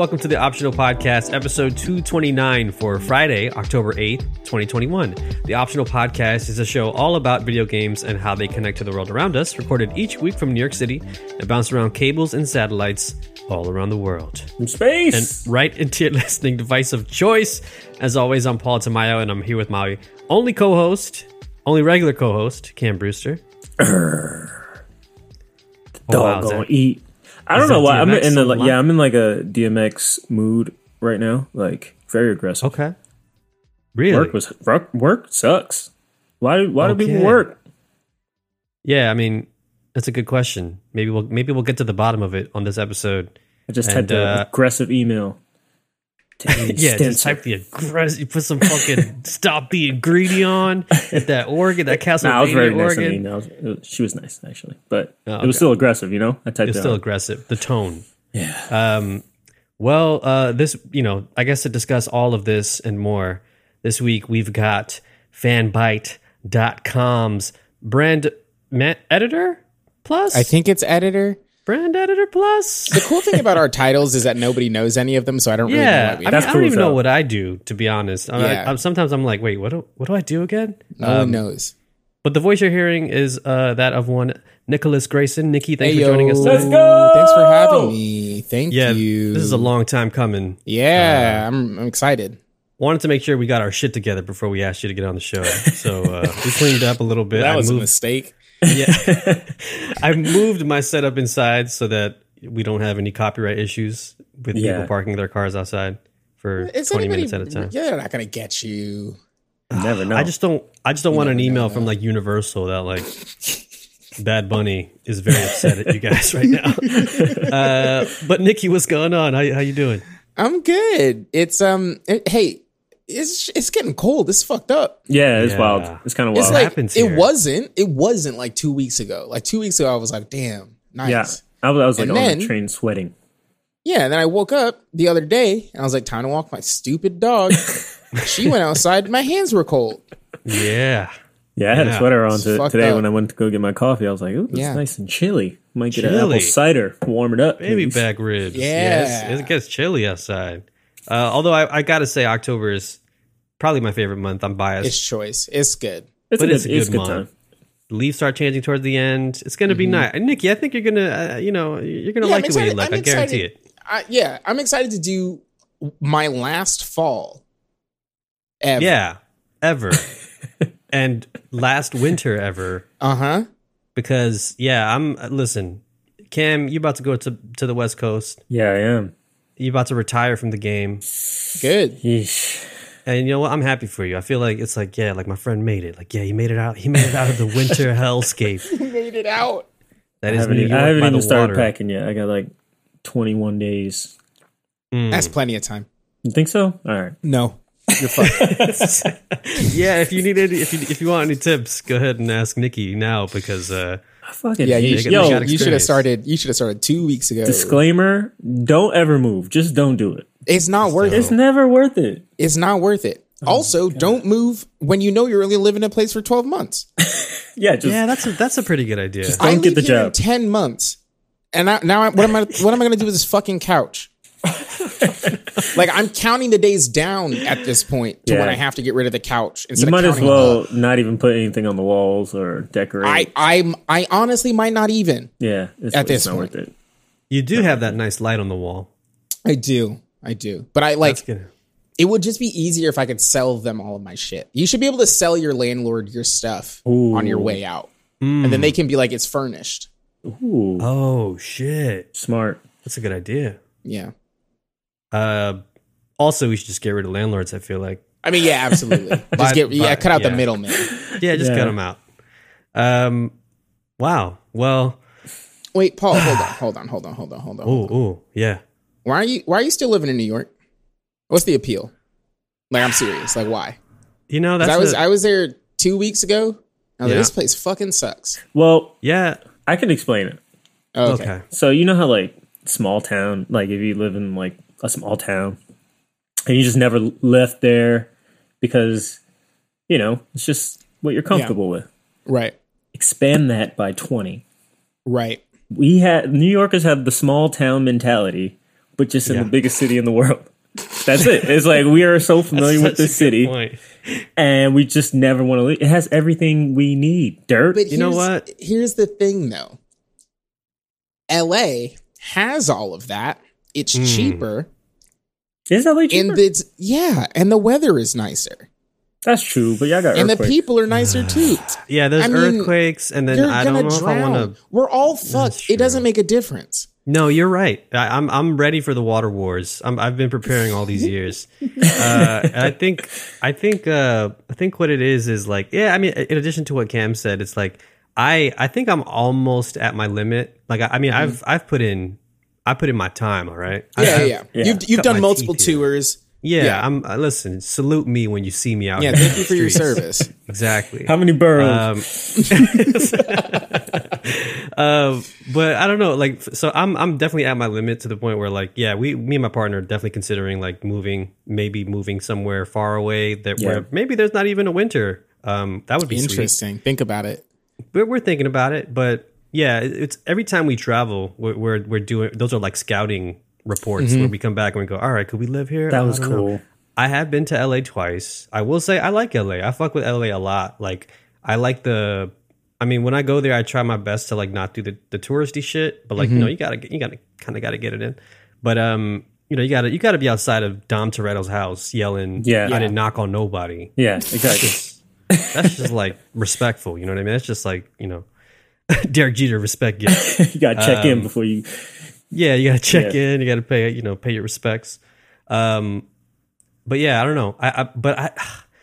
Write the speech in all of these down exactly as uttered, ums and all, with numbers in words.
welcome to the Optional Podcast, episode two twenty-nine for Friday, October eighth, twenty twenty-one. The Optional Podcast is a show all about video games and how they connect to the world around us, recorded each week from New York City and bounced around cables and satellites all around the world. From space! And right into your listening device of choice. As always, I'm Paul Tamayo, and I'm here with my only co-host, only regular co-host, Cam Brewster. Urgh. Oh, Dog wow, gonna that, eat. I don't know why. I'm in the like, line? yeah, I'm in like a D M X mood right now. Like very aggressive. Okay. Really? Work was work, work sucks. Why do why Okay. do people work? Yeah, I mean, that's a good question. Maybe we'll maybe we'll get to the bottom of it on this episode. I just And, typed an uh, aggressive email. To Amy Yeah, just Stensler. type the aggressive. You put some fucking stop being greedy on at that Oregon, that Castlevania, Nah, I was very nice on the Oregon. email. It was- She was nice actually, but Oh, it okay. was still aggressive. You know, I typed It's it still out. aggressive. The tone. Yeah. Um, well, uh, this, you know, I guess to discuss all of this and more, this week we've got fanbyte dot com's brand ma- editor plus? I think it's editor. brand editor plus? The cool thing about our titles is that nobody knows any of them, so I don't really know Yeah, what we I, mean, That's I don't cool even as know hell. what I do, to be honest. I, Yeah. I, sometimes I'm like, wait, what do, what do I do again? No Um, one knows. But the voice you're hearing is uh, that of one Nicholas Grayson. Nikki, thanks Hey, for joining us yo. today. Let's go! Thanks for having me. Thank Yeah, you. this is a long time coming. Yeah, I'm, I'm excited. Wanted to make sure we got our shit together before we asked you to get on the show. So uh, we cleaned up a little bit. That I was a moved, mistake. yeah, I moved my setup inside so that we don't have any copyright issues with Yeah. people parking their cars outside for Is twenty anybody, minutes at a time. Yeah, they're not going to get you. You never know. I just don't. I just don't want an never know, email no. from like Universal that like Bad Bunny is very upset at you guys right now. uh, but Nikki, what's going on? How how you doing? I'm good. It's, um, it- hey, it's it's getting cold. It's fucked up. yeah, it's Yeah. wild. It's kind of wild. It's like, happens it here? wasn't, it wasn't like two weeks ago. Like two weeks ago, I was like, damn, nice. yeah, I was, I was like And on then- the train sweating. Yeah, and then I woke up the other day and I was like, time to walk my stupid dog. She went outside, my hands were cold. Yeah. Yeah, I had Yeah. a sweater on It's to, fucked today up. when I went to go get my coffee. I was like, "Ooh, it's Yeah. nice and chilly. Might get an Chilly. apple cider, warm it up." Baby please." back ribs. Yeah. Yes, it gets chilly outside. Uh, although I, I gotta say, October is probably my favorite month. I'm biased. It's choice. It's good. It's But a it's good, a it's a good good time. month. Leaves start changing towards the end. It's gonna be nice. And Nikki, I think you're gonna, uh, you know, you're gonna Yeah, like I'm the way you excited- look. I'm I guarantee excited. it. I, yeah, I'm excited to do my last fall ever. Yeah, ever. And last winter ever. Uh huh. Because yeah, I'm. uh, Listen, Cam, you about to go to to the West Coast. Yeah, I am. You about to retire from the game. Good. Yeesh. And you know what? I'm happy for you. I feel like it's like, yeah, like my friend made it. Like, yeah, he made it out. He made it out of the winter hellscape. We made it out. That I is haven't, New even, York I haven't by even the started water. packing yet. I got like twenty-one days. Mm. That's plenty of time. You think so? All right. No, you're fucked. Yeah, if you need any, if you if you want any tips, go ahead and ask Nikki now because uh, I fucking Yeah, hate you, They should, got- they Yo, got you should have experience. started. You should have started two weeks ago. disclaimer: don't ever move. Just don't do it. It's not worth It's it. never worth it. It's not worth it. Also, don't move when you know you're only living in a place for twelve months. Yeah, just yeah, that's a, that's a pretty good idea. Don't I get live the here in job. ten months, and I, now I, what am I? What am I going to do with this fucking couch? Like I'm counting the days down at this point to Yeah. when I have to get rid of the couch. Instead you might of as counting well up. not even put anything on the walls or decorate. I I'm I honestly might not even. yeah, it's, At it's this not point. worth it. You do have that nice light on the wall. I do. I do. But I like That's good. it would just be easier if I could sell them all of my shit. You should be able to sell your landlord your stuff on your way out. And then they can be like, it's furnished. Ooh, Oh shit, smart. that's a good idea. Yeah. Uh, also, we should just get rid of landlords. I feel like, I mean, yeah, absolutely. But- Just get yeah, but- cut out yeah. the middleman. yeah, just Yeah. cut them out. Um, wow. Well, Wait, Paul, hold on, hold on, hold on, hold on, hold on. oh, oh, yeah. Why are you why are you still living in New York? What's the appeal? Like I'm serious. Like why? You know, 'Cause that's I was a- I was there two weeks ago. I was like, Yeah. this place fucking sucks. Well, yeah. I can explain it. Oh, Okay. okay. So you know how like small town, like if you live in like a small town and you just never left there because you know it's just what you're comfortable with. Right. Expand that by twenty. Right. We had New Yorkers have the small town mentality, but just in Yeah. the biggest city in the world. That's it. It's like we are so familiar with this city, point. and we just never want to leave. It has everything we need. Dirt. But You know here's- what? Here's the thing, though. L A has all of that. It's Mm. cheaper, Is L A cheaper? and it's yeah, and the weather is nicer, That's true, but y'all got and the earthquakes. people are nicer too. Yeah, there's I mean, earthquakes, and then You're I don't gonna know if I drown. want to. We're all fucked. true. It doesn't make a difference. No, you're right. I, I'm I'm ready for the water wars. I'm, I've been preparing all these years. uh, and I think I think uh, I think what it is is like yeah. I mean, in addition to what Cam said, it's like I I think I'm almost at my limit. Like I, I mean, I've I've put in I put in my time. All right. I- Yeah, I've- yeah. yeah. You've you've Cut done my multiple teeth here. tours. Yeah, Yeah. I'm. Uh, listen, salute me when you see me out. Yeah, here thank in you the for your streets. service. Exactly. How many boroughs? Um, uh, but I don't know. Like, so I'm I'm definitely at my limit to the point where, like, yeah, we me and my partner are definitely considering like moving, maybe moving somewhere far away that Yeah. where maybe there's not even a winter. Um, that would be sweet. Interesting. Think about it. We're, we're thinking about it, but yeah, it- it's every time we travel, we're we're, we're doing those are like scouting reports where we come back and we go, all right, could we live here? That I was don't know. cool. I have been to L A twice. I will say I like L A. I fuck with L A a lot. Like I like the. I mean, when I go there, I try my best to like not do the, the touristy shit. But like, you know, you gotta get- you gotta kind of gotta get it in. But um, you know, you gotta you gotta be outside of Dom Toretto's house yelling. Yeah. I didn't knock on nobody. Yeah, exactly. That's just like respectful. You know what I mean? That's just like you know, Derek Jeter respect. Yeah, You got to check in Um, before you. yeah. You gotta check Yeah. in. You gotta pay. You know, pay your respects. Um, but yeah, I don't know. I, I but I.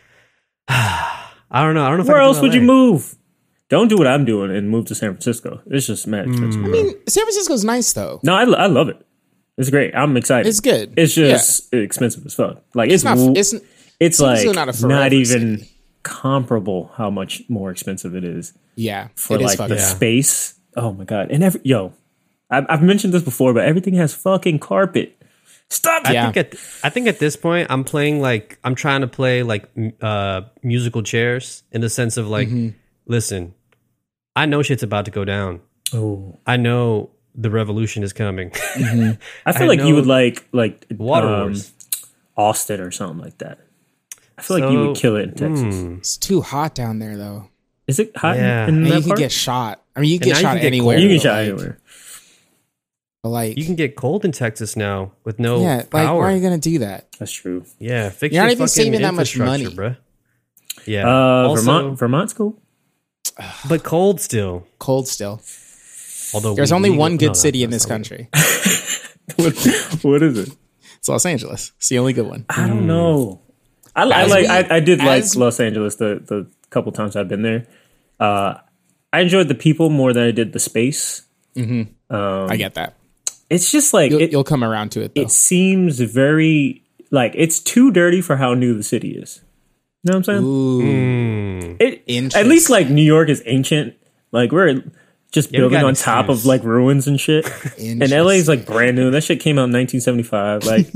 I don't know. I don't know. If Where I could else do would you L A. move? Don't do what I'm doing and move to San Francisco. It's just mad expensive. I mean, San Francisco's nice though. No, I, I love it. It's great. I'm excited. It's good. It's just expensive as fuck. Like It's it's not. w- It's it's San like Francisco not, not a forever even city. comparable how much more expensive it is yeah. for it is like fucking. the Yeah. space. Oh my god! And every yo, I've, I've mentioned this before, but everything has fucking carpet. Stop I it! Yeah. think at I think at this point I'm playing like I'm trying to play like m- uh musical chairs in the sense of like listen, I know shit's about to go down. Oh, I know the revolution is coming. I feel I like know- you would like like Water um, Wars. Austin or something like that. I feel like you would So, kill it in Texas. hmm. It's too hot down there though, Is it hot Yeah. in, in and that you can part? get shot. I mean, you And can now get you shot can get anywhere. cold. you can but, shot like- anywhere. but, Like, You can get cold in Texas now with no yeah. Like, power. why are you gonna do that? That's true. yeah, fix You're not your even fucking saving that much infrastructure, money. bruh. Yeah, Uh, also, Vermont, Vermont's cool. but cold still. Cold still. Although There's we only legal- one good no, city in that's this not- country. what, what is it? It's Los Angeles. It's the only good one. I don't know. I, I As like. we- I, I did like as- Los Angeles the the couple times I've been there. Uh, I enjoyed the people more than I did the space. I get that. It's just like You'll, it, you'll come around to it though. it seems very like it's too dirty for how new the city is. You know what I'm saying? Ooh, Mm. It, Interesting. at least like New York is ancient. Like we're just Yeah, we building got on an top of excuse. like ruins and shit. And L A is like brand new. That shit came out in nineteen seventy-five. Like,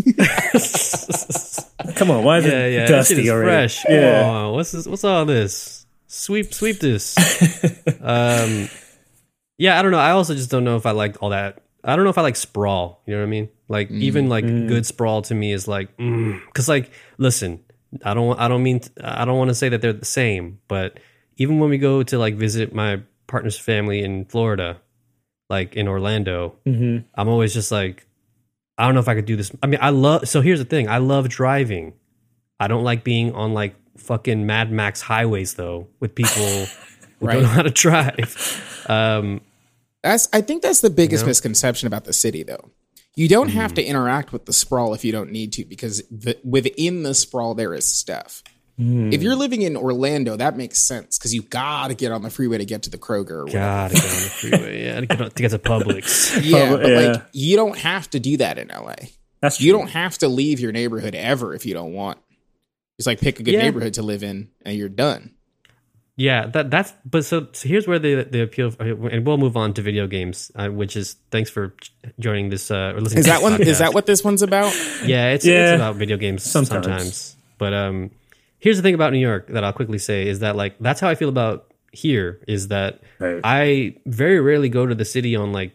come on, why is Yeah, it yeah, that shit dusty is already? fresh. Yeah. Come on, what's this? What's all this? Sweep, sweep this. um, yeah, I don't know. I also just don't know if I like all that. I don't know if I like sprawl. You know what I mean? Like even like good sprawl to me is like, because like, listen, I don't, I don't mean, I don't want to say that they're the same, but even when we go to like visit my partner's family in Florida, like in Orlando, Mhm. I'm always just like, I don't know if I could do this. I mean, I love, so here's the thing. I love driving. I don't like being on like fucking Mad Max highways though with people who Right. don't know how to drive. Um, That's I think that's the biggest You know? misconception about the city though. You don't have to interact with the sprawl if you don't need to, because the, within the sprawl there is stuff. If you're living in Orlando, that makes sense because you gotta get on the freeway to get to the Kroger or whatever. gotta get on the freeway. Yeah, to get, on- to get to Publix. Yeah, Probably- but yeah. like you don't have to do that in L A. That's You true. don't have to leave your neighborhood ever if you don't want. Just like pick a good Yeah. neighborhood to live in and you're done. Yeah, that that's. But so, so here's where the the appeal, and we'll move on to video games, uh, which is thanks for joining this. Uh, or listening Is to that this one? podcast. Is that what this one's about? Yeah, it's, Yeah. it's about video games sometimes. Sometimes. But um, here's the thing about New York that I'll quickly say is that like that's how I feel about here. Is that Right. I very rarely go to the city on like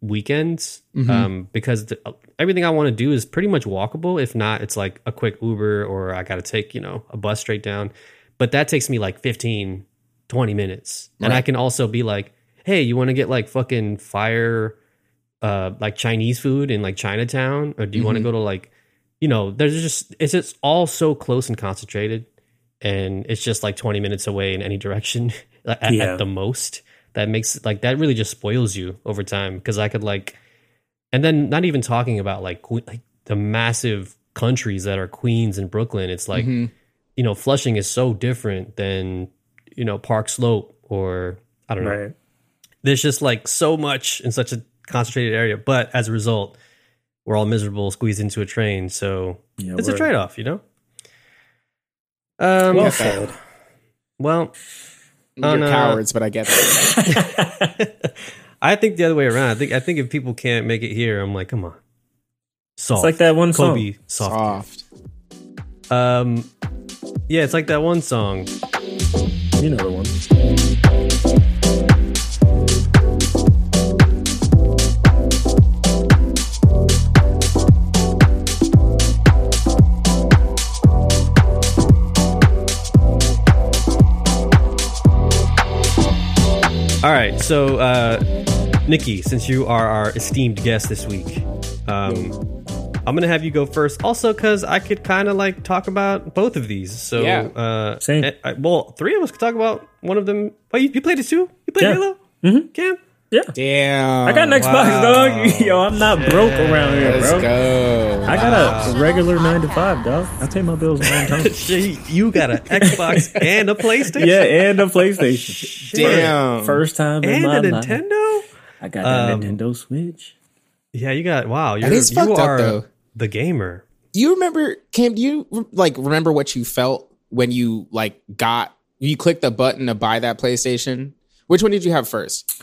weekends Mhm. um, because the, everything I want to do is pretty much walkable. If not, it's like a quick Uber or I got to take, you know, a bus straight down. But that takes me like fifteen, twenty minutes. And Right. I can also be like, hey, you want to get like fucking fire, uh, like Chinese food in like Chinatown? Or do you want to Mhm. go to like, you know, there's just, it's just all so close and concentrated. And it's just like twenty minutes away in any direction at, Yeah. at the most. That makes like that really just spoils you over time because I could like, and then not even talking about like que- like the massive countries that are Queens and Brooklyn. It's like Mhm. you know Flushing is so different than you know Park Slope or I don't know. Right. There's just like so much in such a concentrated area, but as a result, we're all miserable squeezed into a train. So Yeah, it's a word. trade off, you know. Um, Well well, said. You're on, uh, cowards, but I get that. I think the other way around. I think I think if people can't make it here, I'm like, come on, soft. It's like that one song. Kobe, soft. Soft. Um, yeah, it's like that one song. You know the one. All right, so uh, Nikki, since you are our esteemed guest this week, um, I'm gonna have you go first. Also, because I could kind of like talk about both of these. So, Yeah. uh, Same. I- I- well, three of us could talk about one of them. Oh, you, you played it too? You played Yeah. Halo? Mhm. Cam? Yeah. Damn. I got an Xbox, Wow. dog. Yo, I'm not broke around here, Let's bro. go. I got a regular nine to five, dog. I pay my bills on time. Shit, you got an Xbox and a PlayStation? Yeah, and a PlayStation. Damn. First time in And my a life. Nintendo? I got that Um, Nintendo Switch. Yeah, you got, wow. You're, That is you fucked up, are though. the gamer. You remember, Cam? Do you like remember what you felt when you like got you clicked the button to buy that PlayStation? Which one did you have first?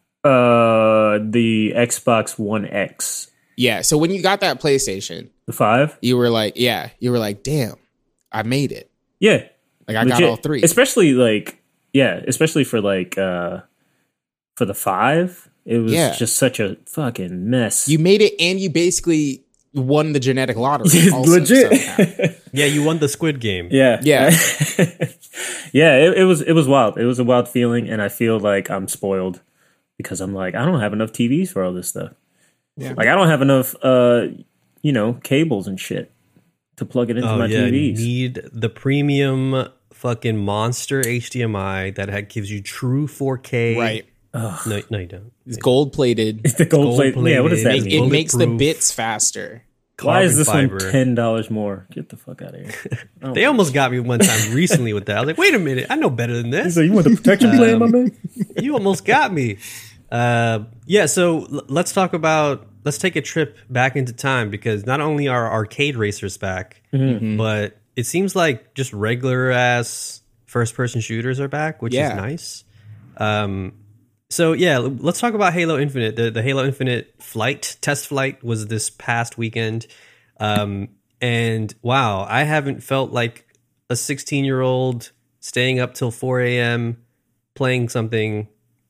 Uh, the Xbox One X. Yeah. So when you got that PlayStation, The five? you were like, yeah, you were like, damn, I made it. Yeah. Like I got Legit. all three. Especially like, yeah, especially for like, uh, for the five. It was Yeah. just such a fucking mess. You made it, and you basically won the genetic lottery. also, Legit. somehow. Yeah, you won the Squid Game. Yeah. Yeah. yeah, it, it was it was wild. It was a wild feeling, and I feel like I'm spoiled because I'm like, I don't have enough T Vs for all this stuff. Yeah. Like I don't have enough uh you know, cables and shit to plug it into Oh, my yeah, T Vs. you need the premium fucking monster H D M I that ha- gives you true four K. Right. No, no, you don't. It's gold plated. The gold plate. Gold-plated. Yeah, what does that Make- mean? It makes the Bulletproof. bits faster. Why is this Carbon one fiber. ten dollars more? Get the fuck out of here. Oh. They almost got me one time recently with that. I was like, wait a minute, I know better than this. So you want the protection plan, my man? You almost got me. Uh, yeah, so l- let's talk about, let's take a trip back into time because not only are arcade racers back, Mm-hmm. but it seems like just regular ass first person shooters are back, which Yeah. is nice. Um, so yeah, l- let's talk about Halo Infinite. The, the Halo Infinite flight, test flight was this past weekend. Um, and wow, I haven't felt like a sixteen year old staying up till four a.m. playing something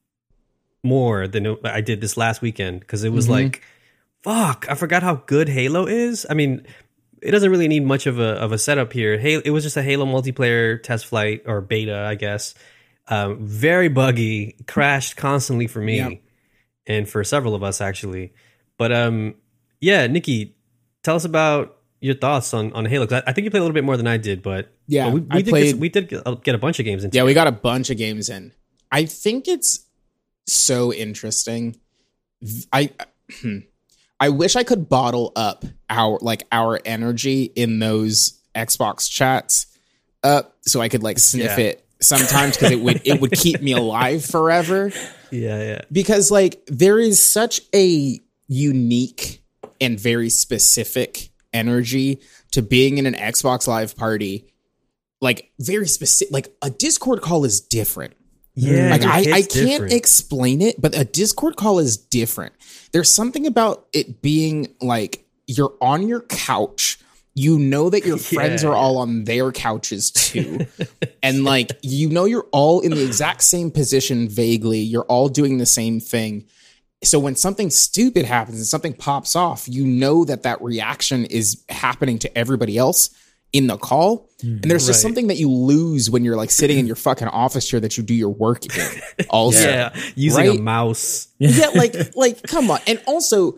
more than I did this last weekend because it was Mhm. like, fuck, I forgot how good Halo is. I mean, it doesn't really need much of a of a setup here. Halo, it was just a Halo multiplayer test flight or beta, I guess. Um, very buggy, crashed constantly for me, Yep. and for several of us actually. But um, yeah, Nikki, tell us about your thoughts on on Halo. 'Cause I, I think you played a little bit more than I did, but Yeah, but we, we I did played- get, we did get, get a bunch of games into. Yeah, it. we got a bunch of games in. I think it's so interesting. I I wish I could bottle up our like our energy in those Xbox chats up so I could like sniff Yeah. it sometimes because it would it would keep me alive forever. yeah, yeah. Because like there is such a unique and very specific energy to being in an Xbox Live party. Like very specific, like a Discord call is different. Yeah, Like it I, I hits can't different. explain it, but a Discord call is different. There's something about it being like you're on your couch. You know that your friends Yeah. are all on their couches too. And like you know you're all in the exact same position vaguely. You're all doing the same thing. so when something stupid happens and something pops off, you know that that reaction is happening to everybody else in the call. And there's just Right. something that you lose when you're like sitting in your fucking office chair that you do your work in. Also, Yeah, using Right? a mouse. yeah, like like come on. And also,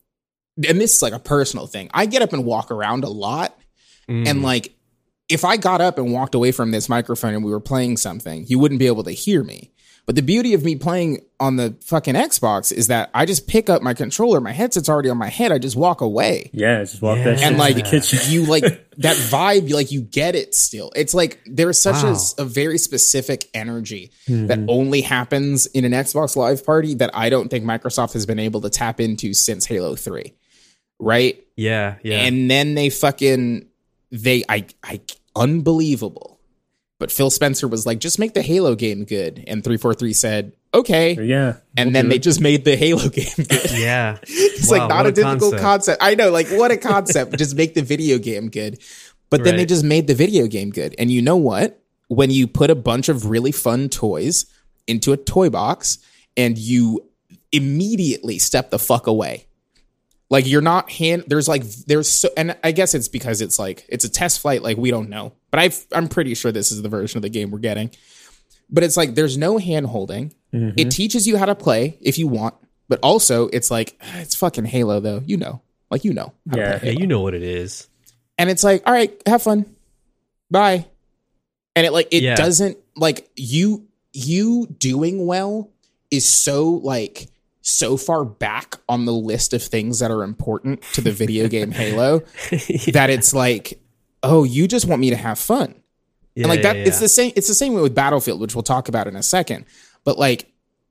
and this is like a personal thing. I get up and walk around a lot, Mm. and like if I got up and walked away from this microphone and we were playing something, you wouldn't be able to hear me. But the beauty of me playing on the fucking Xbox is that I just pick up my controller, my headset's already on my head, I just walk away. Yeah, just walk Yeah. that shit And to like the kitchen. you like that vibe, like you get it still. It's like there's such Wow. a, a very specific energy that only happens in an Xbox Live party that I don't think Microsoft has been able to tap into since Halo three. Right? Yeah, yeah. And then they fucking they I I unbelievable. But Phil Spencer was like, just make the Halo game good. And three forty-three said, okay. Yeah. And we'll then do they it. just made the Halo game good. yeah. It's Wow, like not what a, a difficult concept. concept. I know, like what a concept. Just make the video game good. But then they Right. just made the video game good. And you know what? When you put a bunch of really fun toys into a toy box and you immediately step the fuck away. Like you're not hand there's like there's so and I guess it's because it's like it's a test flight, like we don't know. But I I'm pretty sure this is the version of the game we're getting. But it's like there's no hand holding. Mm-hmm. It teaches you how to play if you want, but also it's like it's fucking Halo though, you know. Like you know. how to Yeah. play Yeah, Halo. you know what it is. And it's like, all right, have fun. Bye. And it like it Yeah. doesn't like you you doing well is so like so far back on the list of things that are important to the video game Halo that it's like, oh, you just want me to have fun. Yeah, And like that yeah, it's yeah. the same it's the same way with Battlefield, which we'll talk about in a second. But like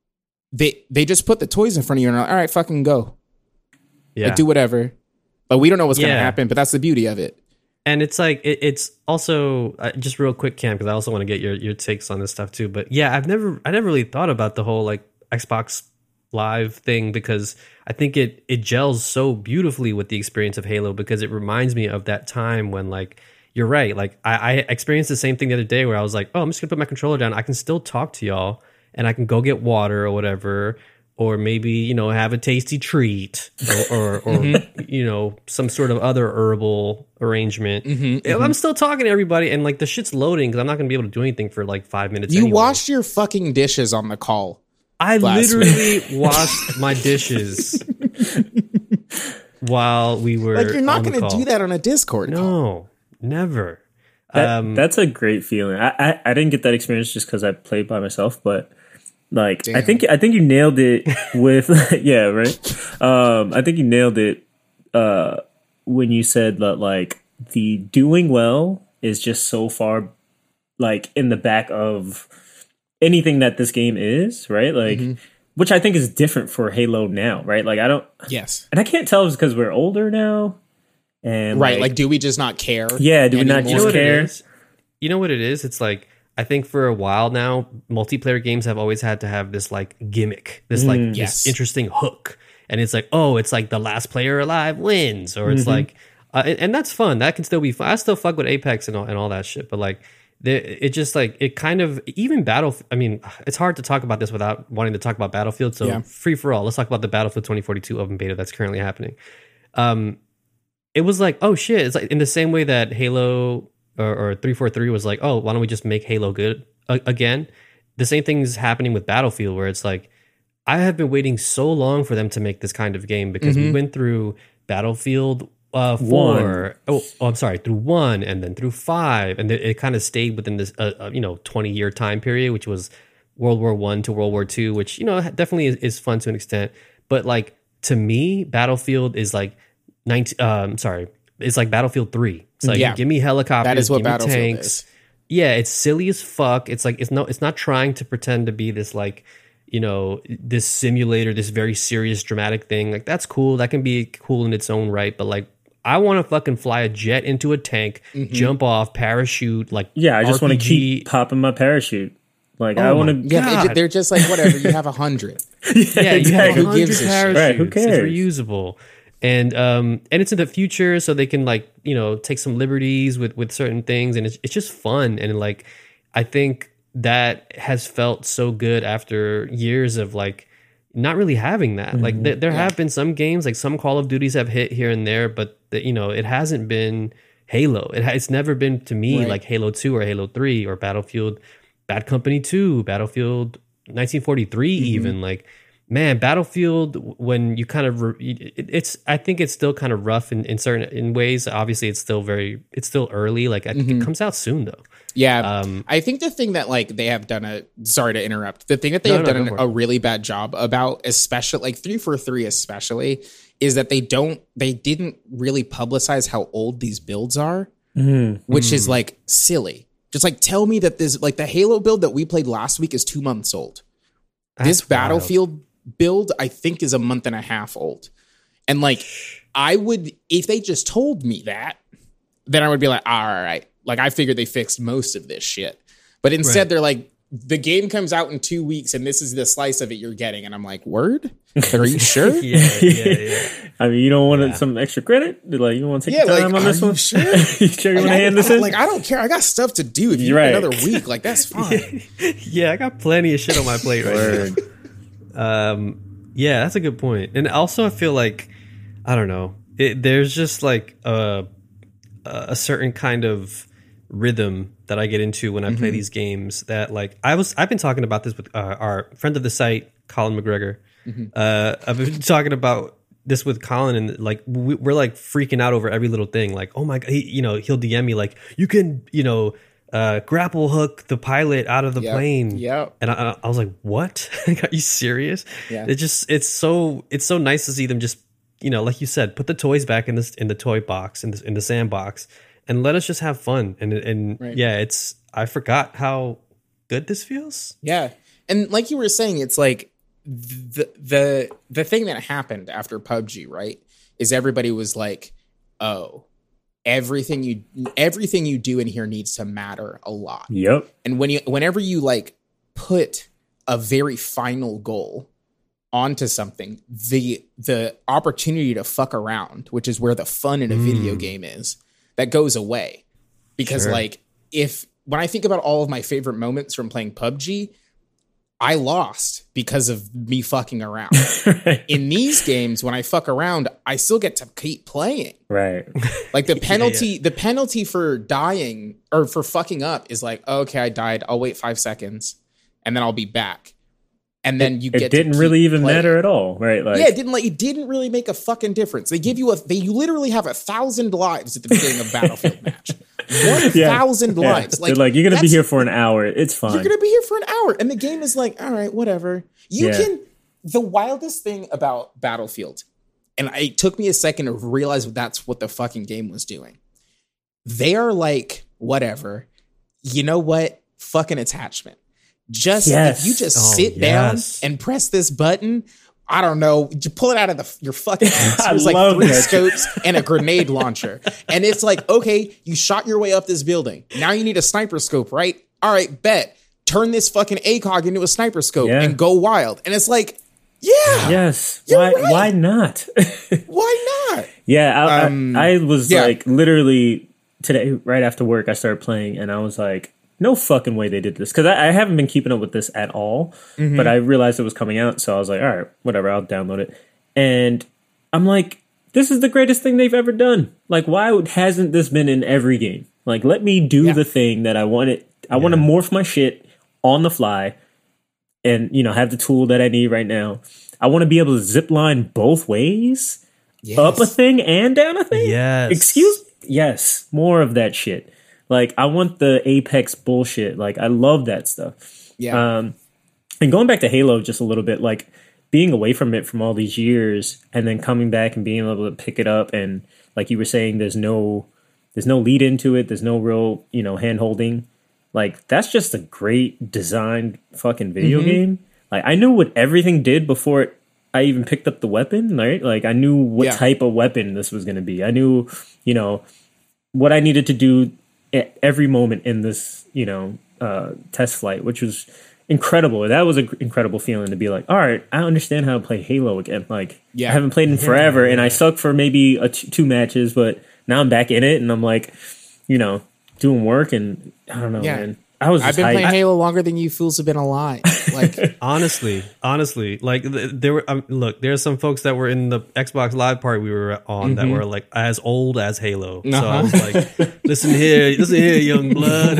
they they just put the toys in front of you and are like, all right, fucking go. yeah. Like, do whatever. But we don't know what's gonna Yeah. happen, but that's the beauty of it. And it's like it, it's also uh, just real quick, Cam, because I also want to get your your takes on this stuff too. But yeah, I've never I never really thought about the whole like Xbox Live thing because I think it it gels so beautifully with the experience of Halo because it reminds me of that time when like you're right, like I, I experienced the same thing the other day where I was like, oh, I'm just gonna put my controller down. I can still talk to y'all and I can go get water or whatever. Or maybe, you know, have a tasty treat or, or, or you know, some sort of other herbal arrangement. I'm still talking to everybody and like the shit's loading because I'm not going to be able to do anything for like five minutes. You anyway. washed your fucking dishes on the call. I last literally washed my dishes while we were Like, you're not on the going to call. do that on a Discord call. No, never. That, um, that's a great feeling. I, I, I didn't get that experience just because I played by myself, but like I Damn. think I think you nailed it with yeah, right. Um, I think you nailed it uh, when you said that like the doing well is just so far like in the back of anything that this game is, right? Like which I think is different for Halo now, right? Like I don't Yes. and I can't tell if it's because we're older now. And Right. Like, do we just not care? Yeah, do we not anymore? you know just what care? it is? You know what it is? It's like I think for a while now, multiplayer games have always had to have this like gimmick, this like this Yes. interesting hook, and it's like, oh, it's like the last player alive wins, or it's like, uh, and, and that's fun. That can still be fun. I still fuck with Apex and all and all that shit, but like, the, it just like it kind of even Battle. I mean, it's hard to talk about this without wanting to talk about Battlefield. So Yeah. free for all. Let's talk about the Battlefield twenty forty-two open beta that's currently happening. Um, it was like, oh shit! It's like in the same way that Halo. Or, or three forty-three was like, oh, why don't we just make Halo good a- again? The same thing is happening with Battlefield, where it's like, I have been waiting so long for them to make this kind of game because we went through Battlefield uh, four. Oh, oh, I'm sorry, through one and then through five, and it, it kind of stayed within this, uh, uh, you know, twenty year time period, which was World War One to World War Two, which you know definitely is, is fun to an extent. But like to me, Battlefield is like nineteen. Um, sorry, it's like Battlefield three. It's like Yeah. give me helicopters, That is what give me Battlefield tanks. is. Yeah, it's silly as fuck. It's like it's no, it's not trying to pretend to be this like, you know, this simulator, this very serious, dramatic thing. Like that's cool. That can be cool in its own right. But like, I want to fucking fly a jet into a tank, jump off, parachute, like Yeah, I just want to R P G. keep popping my parachute. Like I Oh want my to. Yeah, they, God. ju- they're just like, whatever. You have a hundred. Yeah, you have exactly. a Who hundred gives a shit? parachutes. Right, who It's cares? reusable. And um and it's in the future, so they can like, you know, take some liberties with with certain things, and it's it's just fun. And like I think that has felt so good after years of like, not really having that. Mm-hmm. Like th- there yeah. have been some games, like some Call of Duties have hit here and there, but the, you know, it hasn't been Halo. It ha- it's never been to me right. like Halo two or Halo three or Battlefield Bad Company two, Battlefield nineteen forty-three, mm-hmm. even like, man, Battlefield, when you kind of, re- it, it's, I think it's still kind of rough in, in certain in ways. Obviously it's still very, it's still early. Like I think mm-hmm. it comes out soon though. Yeah. Um, I think the thing that like they have done a, sorry to interrupt, the thing that they no, have no, done an, a really bad job about, especially like three forty-three especially, is that they don't, they didn't really publicize how old these builds are, mm-hmm. which mm-hmm. is like silly. Just like tell me that this, like the Halo build that we played last week is two months old. That's this Battlefield wild. build, I think, is a month and a half old. And like, I would, if they just told me that, then I would be like, all right. Like, I figured they fixed most of this shit. But instead, right. they're like, the game comes out in two weeks and this is the slice of it you're getting. And I'm like, word? Are you sure? yeah, yeah, yeah. I mean, you don't want yeah. some extra credit? Like, you want to take yeah, your time like, on this you one? Sure? you sure you like, want to hand this I, in? Like, I don't care. I got stuff to do. If you right. need another week, like, that's fine. yeah, I got plenty of shit on my plate right now. Um, yeah, that's a good point. And also, I feel like, I don't know, it, there's just like a, a certain kind of rhythm that I get into when I mm-hmm. play these games that like I was I've been talking about this with uh, our friend of the site Colin McGregor. Mm-hmm. uh I've been talking about this with Colin, and like we, we're like freaking out over every little thing. Like, oh my god, he, you know he'll D M me like, you can you know uh grapple hook the pilot out of the yep. plane. Yeah, and I, I was like, what? Are you serious? Yeah, it just it's so it's so nice to see them just, you know, like you said, put the toys back in this in the toy box in the in the sandbox. And let us just have fun. And and right. yeah, it's I forgot how good this feels. Yeah. And like you were saying, it's like the the the thing that happened after P U B G, right? Is everybody was like, oh, everything you everything you do in here needs to matter a lot. Yep. And when you whenever you like put a very final goal onto something, the the opportunity to fuck around, which is where the fun in a mm. video game is, that goes away. Because sure. like if when I think about all of my favorite moments from playing P U B G, I lost because of me fucking around. In these games, when I fuck around, I still get to keep playing. Right. Like the penalty, yeah, yeah. the penalty for dying or for fucking up is like, oh, okay, I died. I'll wait five seconds and then I'll be back. And then you it, get it didn't to really even playing. matter at all, right? Like, yeah, it didn't like it didn't really make a fucking difference. They give you a they you literally have a thousand lives at the beginning of a Battlefield match. One yeah, thousand yeah. lives. Like, like you're gonna be here for an hour. It's fine. You're gonna be here for an hour, and the game is like, all right, whatever. You yeah. can. The wildest thing about Battlefield, and it took me a second to realize that's what the fucking game was doing. They are like, whatever. You know what? Fucking attachment. Just yes. if you just oh, sit yes. down and press this button, I don't know, you pull it out of the, your fucking ass. There's like three that. scopes and a grenade launcher. And it's like, okay, you shot your way up this building. Now you need a sniper scope, right? All right, bet. Turn this fucking ACOG into a sniper scope yeah. and go wild. And it's like, yeah. Yes. Why, right. why not? Why not? Yeah, I, um, I, I was yeah. like, literally today, right after work, I started playing and I was like, no fucking way they did this. Because I, I haven't been keeping up with this at all. Mm-hmm. But I realized it was coming out. So I was like, all right, whatever, I'll download it. And I'm like, this is the greatest thing they've ever done. Like, why hasn't this been in every game? Like, let me do yeah. the thing that I want it. I yeah. want to morph my shit on the fly and, you know, have the tool that I need right now. I want to be able to zip line both ways. Yes. Up a thing and down a thing. Yes. Excuse me? Yes. More of that shit. Like, I want the Apex bullshit. Like, I love that stuff. Yeah. Um, and going back to Halo just a little bit, like, being away from it from all these years and then coming back and being able to pick it up and, like you were saying, there's no there's no lead into it. There's no real, you know, hand-holding. Like, that's just a great designed fucking video mm-hmm. game. Like, I knew what everything did before it, I even picked up the weapon, right? Like, I knew what yeah. type of weapon this was going to be. I knew, you know, what I needed to do at every moment in this, you know, uh, test flight, which was incredible. That was an incredible feeling to be like, all right, I understand how to play Halo again. Like, yeah. I haven't played in forever, and I sucked for maybe a t- two matches, but now I'm back in it, and I'm like, you know, doing work, and I don't know, yeah. man. I was. I've been hyped. playing Halo longer than you fools have been alive. Like, honestly, honestly, like th- there were. Um, look, there's some folks that were in the Xbox Live party we were on mm-hmm. that were like as old as Halo. Uh-huh. So I was like, listen here, listen here, young blood.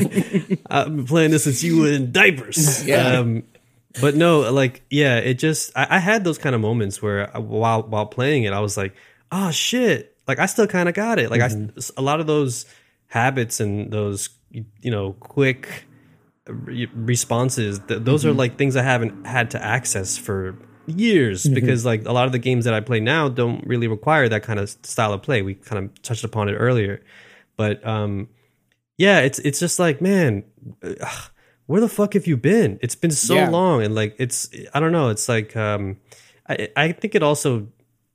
I've been playing this since you were in diapers. Yeah. Um, but no, like, yeah, it just. I, I had those kind of moments where I, while while playing it, I was like, oh shit, like I still kind of got it. Like mm-hmm. I, a lot of those habits and those, you know, quick re- responses, th- those mm-hmm. are like things I haven't had to access for years mm-hmm. because like a lot of the games that I play now don't really require that kind of style of play. We kind of touched upon it earlier, but um, yeah, it's it's just like, man, ugh, where the fuck have you been? It's been so yeah. long, and like it's I don't know. It's like um, I I think it also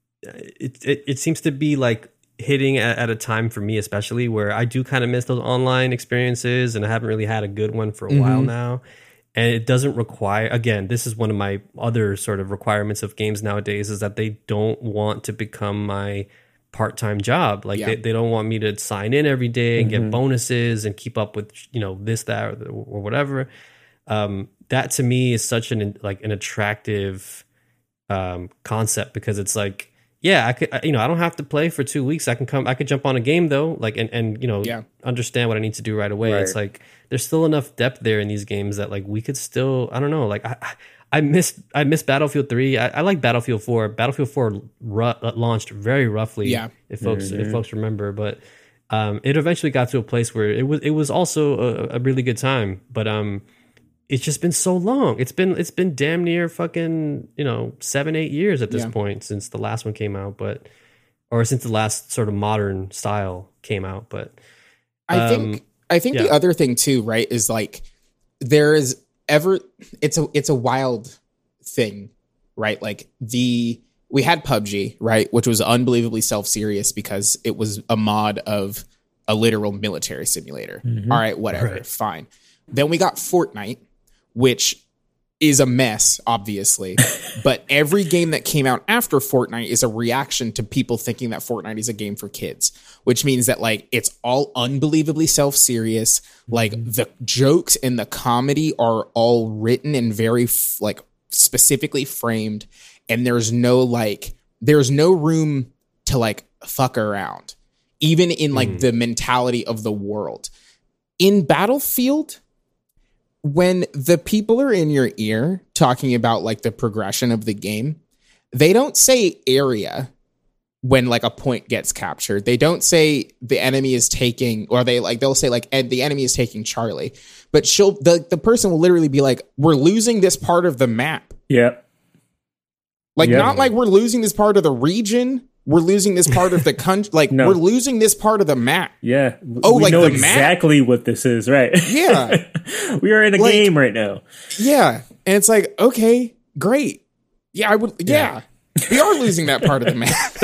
it it, it seems to be like hitting at, at a time for me especially where I do kind of miss those online experiences, and I haven't really had a good one for a mm-hmm. while now. And it doesn't require, again, this is one of my other sort of requirements of games nowadays, is that they don't want to become my part-time job. Like yeah. they, they don't want me to sign in every day and mm-hmm. get bonuses and keep up with, you know, this, that, or, or whatever. Um, that to me is such an like an attractive um, concept, because it's like, yeah, I could, you know, I don't have to play for two weeks. I can come, I could jump on a game though, like, and, and you know, yeah. understand what I need to do right away. Right. It's like, there's still enough depth there in these games that like we could still, I don't know, like I, I missed, I missed Battlefield three. I, I like Battlefield four. Battlefield four ru- launched very roughly. Yeah. If folks, mm-hmm. if folks remember, but um, it eventually got to a place where it was, it was also a, a really good time, but um. It's just been so long. It's been it's been damn near fucking, you know, seven, eight years at this yeah. point since the last one came out, but or since the last sort of modern style came out. But um, I think I think yeah. the other thing too, right, is like there is ever it's a it's a wild thing, right? Like the we had P U B G, right, which was unbelievably self-serious because it was a mod of a literal military simulator. Mm-hmm. All right, whatever, right. fine. Then we got Fortnite, which is a mess, obviously. But every game that came out after Fortnite is a reaction to people thinking that Fortnite is a game for kids, which means that like it's all unbelievably self-serious. Like mm-hmm. the jokes and the comedy are all written and very f- like specifically framed. And there's no like, there's no room to like fuck around, even in like mm. the mentality of the world. In Battlefield, when the people are in your ear talking about like the progression of the game, they don't say area when like a point gets captured. They don't say the enemy is taking, or they like, they'll say like, and the enemy is taking Charlie, but she'll, the, the person will literally be like, we're losing this part of the map. Yeah. Like yeah. not like we're losing this part of the region. We're losing this part of the country. Like no. we're losing this part of the map. Yeah. Oh, we like know the exactly map? What this is, right? Yeah. We are in a like, game right now. Yeah. And it's like, okay, great. Yeah, I would. Yeah. yeah. We are losing that part of the map.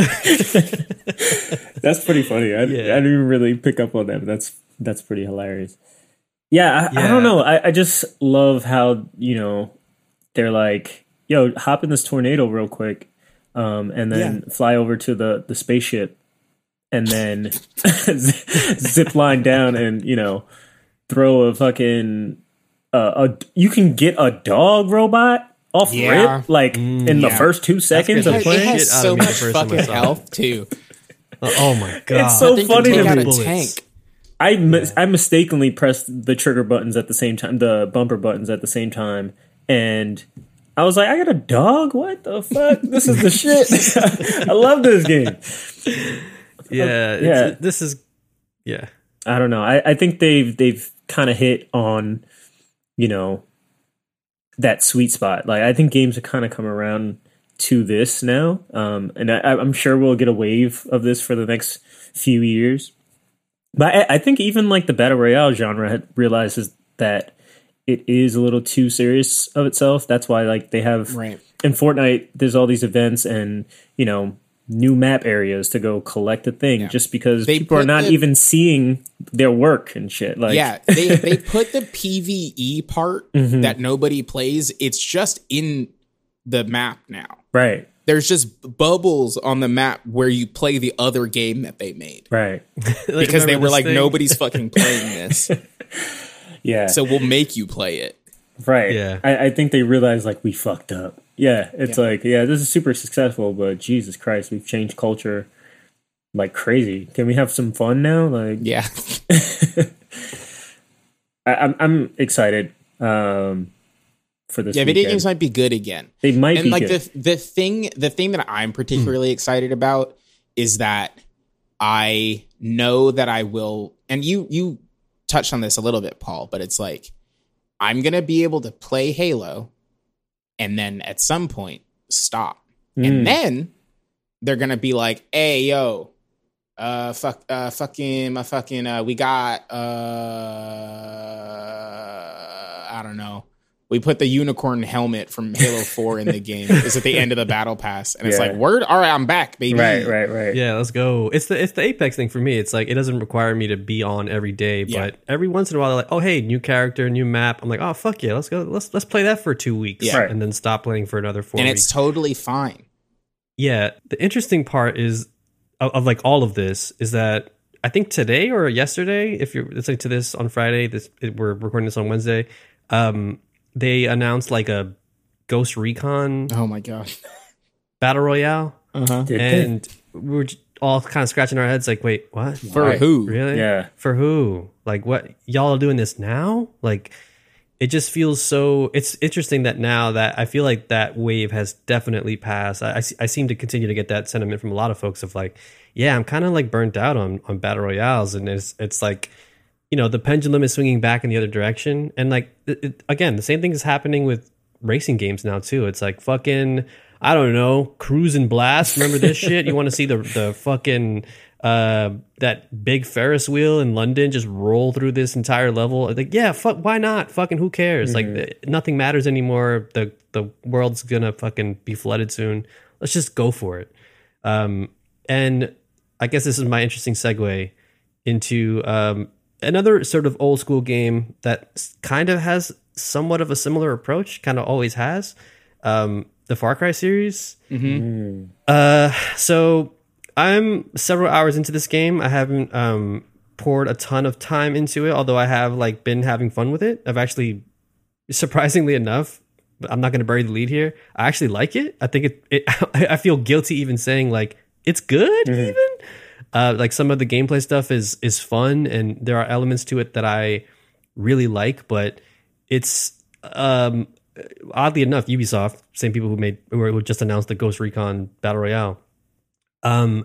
That's pretty funny. I, yeah. I didn't even really pick up on that, but that's, that's pretty hilarious. Yeah. I, yeah. I don't know. I, I just love how, you know, they're like, yo, hop in this tornado real quick. Um, and then yeah. fly over to the, the spaceship, and then zip line down, and you know, throw a fucking uh, a. You can get a dog robot off yeah. rip, like mm, in yeah. the first two seconds of playing. It has so much fucking health too. Oh my god! It's so funny to out me. A tank. I mis- I mistakenly pressed the trigger buttons at the same time, the bumper buttons at the same time, and I was like, I got a dog? What the fuck? This is the shit. I love this game. Yeah, yeah. This is, yeah. I don't know. I, I think they've they've kind of hit on, you know, that sweet spot. Like, I think games have kind of come around to this now, um, and I, I'm sure we'll get a wave of this for the next few years. But I, I think even like the battle royale genre realizes that it is a little too serious of itself. That's why like they have right. in Fortnite, there's all these events and, you know, new map areas to go collect a thing yeah. just because they people are not the, even seeing their work and shit. Like yeah, they, they put the P V E part mm-hmm. that nobody plays. It's just in the map now. Right. There's just bubbles on the map where you play the other game that they made. Right. Because they were like, thing? nobody's fucking playing this. Yeah. So we'll make you play it. Right. Yeah. I, I think they realize like we fucked up. Yeah. It's Yeah. like, yeah, this is super successful, but Jesus Christ, we've changed culture like crazy. Can we have some fun now? Like, Yeah. I, I'm I'm excited um, for this. Yeah, video weekend. games might be good again. They might and be like good. the the thing the thing that I'm particularly excited about is that I know that I will, and you you touched on this a little bit, Paul, but it's like I'm gonna be able to play Halo and then at some point stop. Mm. And then they're gonna be like, hey yo, uh fuck uh fucking my fucking uh we got uh I don't know. We put the unicorn helmet from Halo four in the game. It's at the end of the battle pass. And it's Yeah. like, word, all right, I'm back, baby. Right, right, right. Yeah, let's go. It's the it's the Apex thing for me. It's like it doesn't require me to be on every day, Yeah. but every once in a while, they're like, oh hey, new character, new map. I'm like, oh fuck yeah, let's go. Let's let's play that for two weeks, Yeah. Right. and then stop playing for another four. And weeks. it's totally fine. Yeah, the interesting part is of, of like all of this is that I think today or yesterday, if you're listening to this on Friday, this it, we're recording this on Wednesday. Um, they announced like a Ghost Recon Oh my god. battle royale, Uh-huh. Did they? and we we're j- all kind of scratching our heads, like, wait, what? For Right. who? Really? Yeah. For who? Like, what? Y'all are doing this now? Like, it just feels so. It's interesting that now that I feel like that wave has definitely passed. I, I, se- I seem to continue to get that sentiment from a lot of folks of like, yeah, I'm kind of like burnt out on on battle royales, and it's it's like, you know, the pendulum is swinging back in the other direction, and like it, it- again, the same thing is happening with racing games now too. It's like fucking, I don't know, Cruise and Blast. Remember this shit? You want to see the the fucking uh that big Ferris wheel in London just roll through this entire level? Like, yeah, fuck, why not? Fucking who cares? Like, th- nothing matters anymore. The the world's gonna fucking be flooded soon. Let's just go for it. Um, and I guess this is my interesting segue into um another sort of old school game that kind of has somewhat of a similar approach, kind of always has, um, the Far Cry series. Mm-hmm. Uh, so I'm several hours into this game. I haven't um, poured a ton of time into it, although I have like been having fun with it. I've actually, surprisingly enough, but I'm not going to bury the lead here, I actually like it. I think it, it I feel guilty even saying like it's good. Mhm. Even uh, like some of the gameplay stuff is is fun, and there are elements to it that I really like, but it's um oddly enough, Ubisoft, same people who made who just announced the Ghost Recon Battle Royale, um,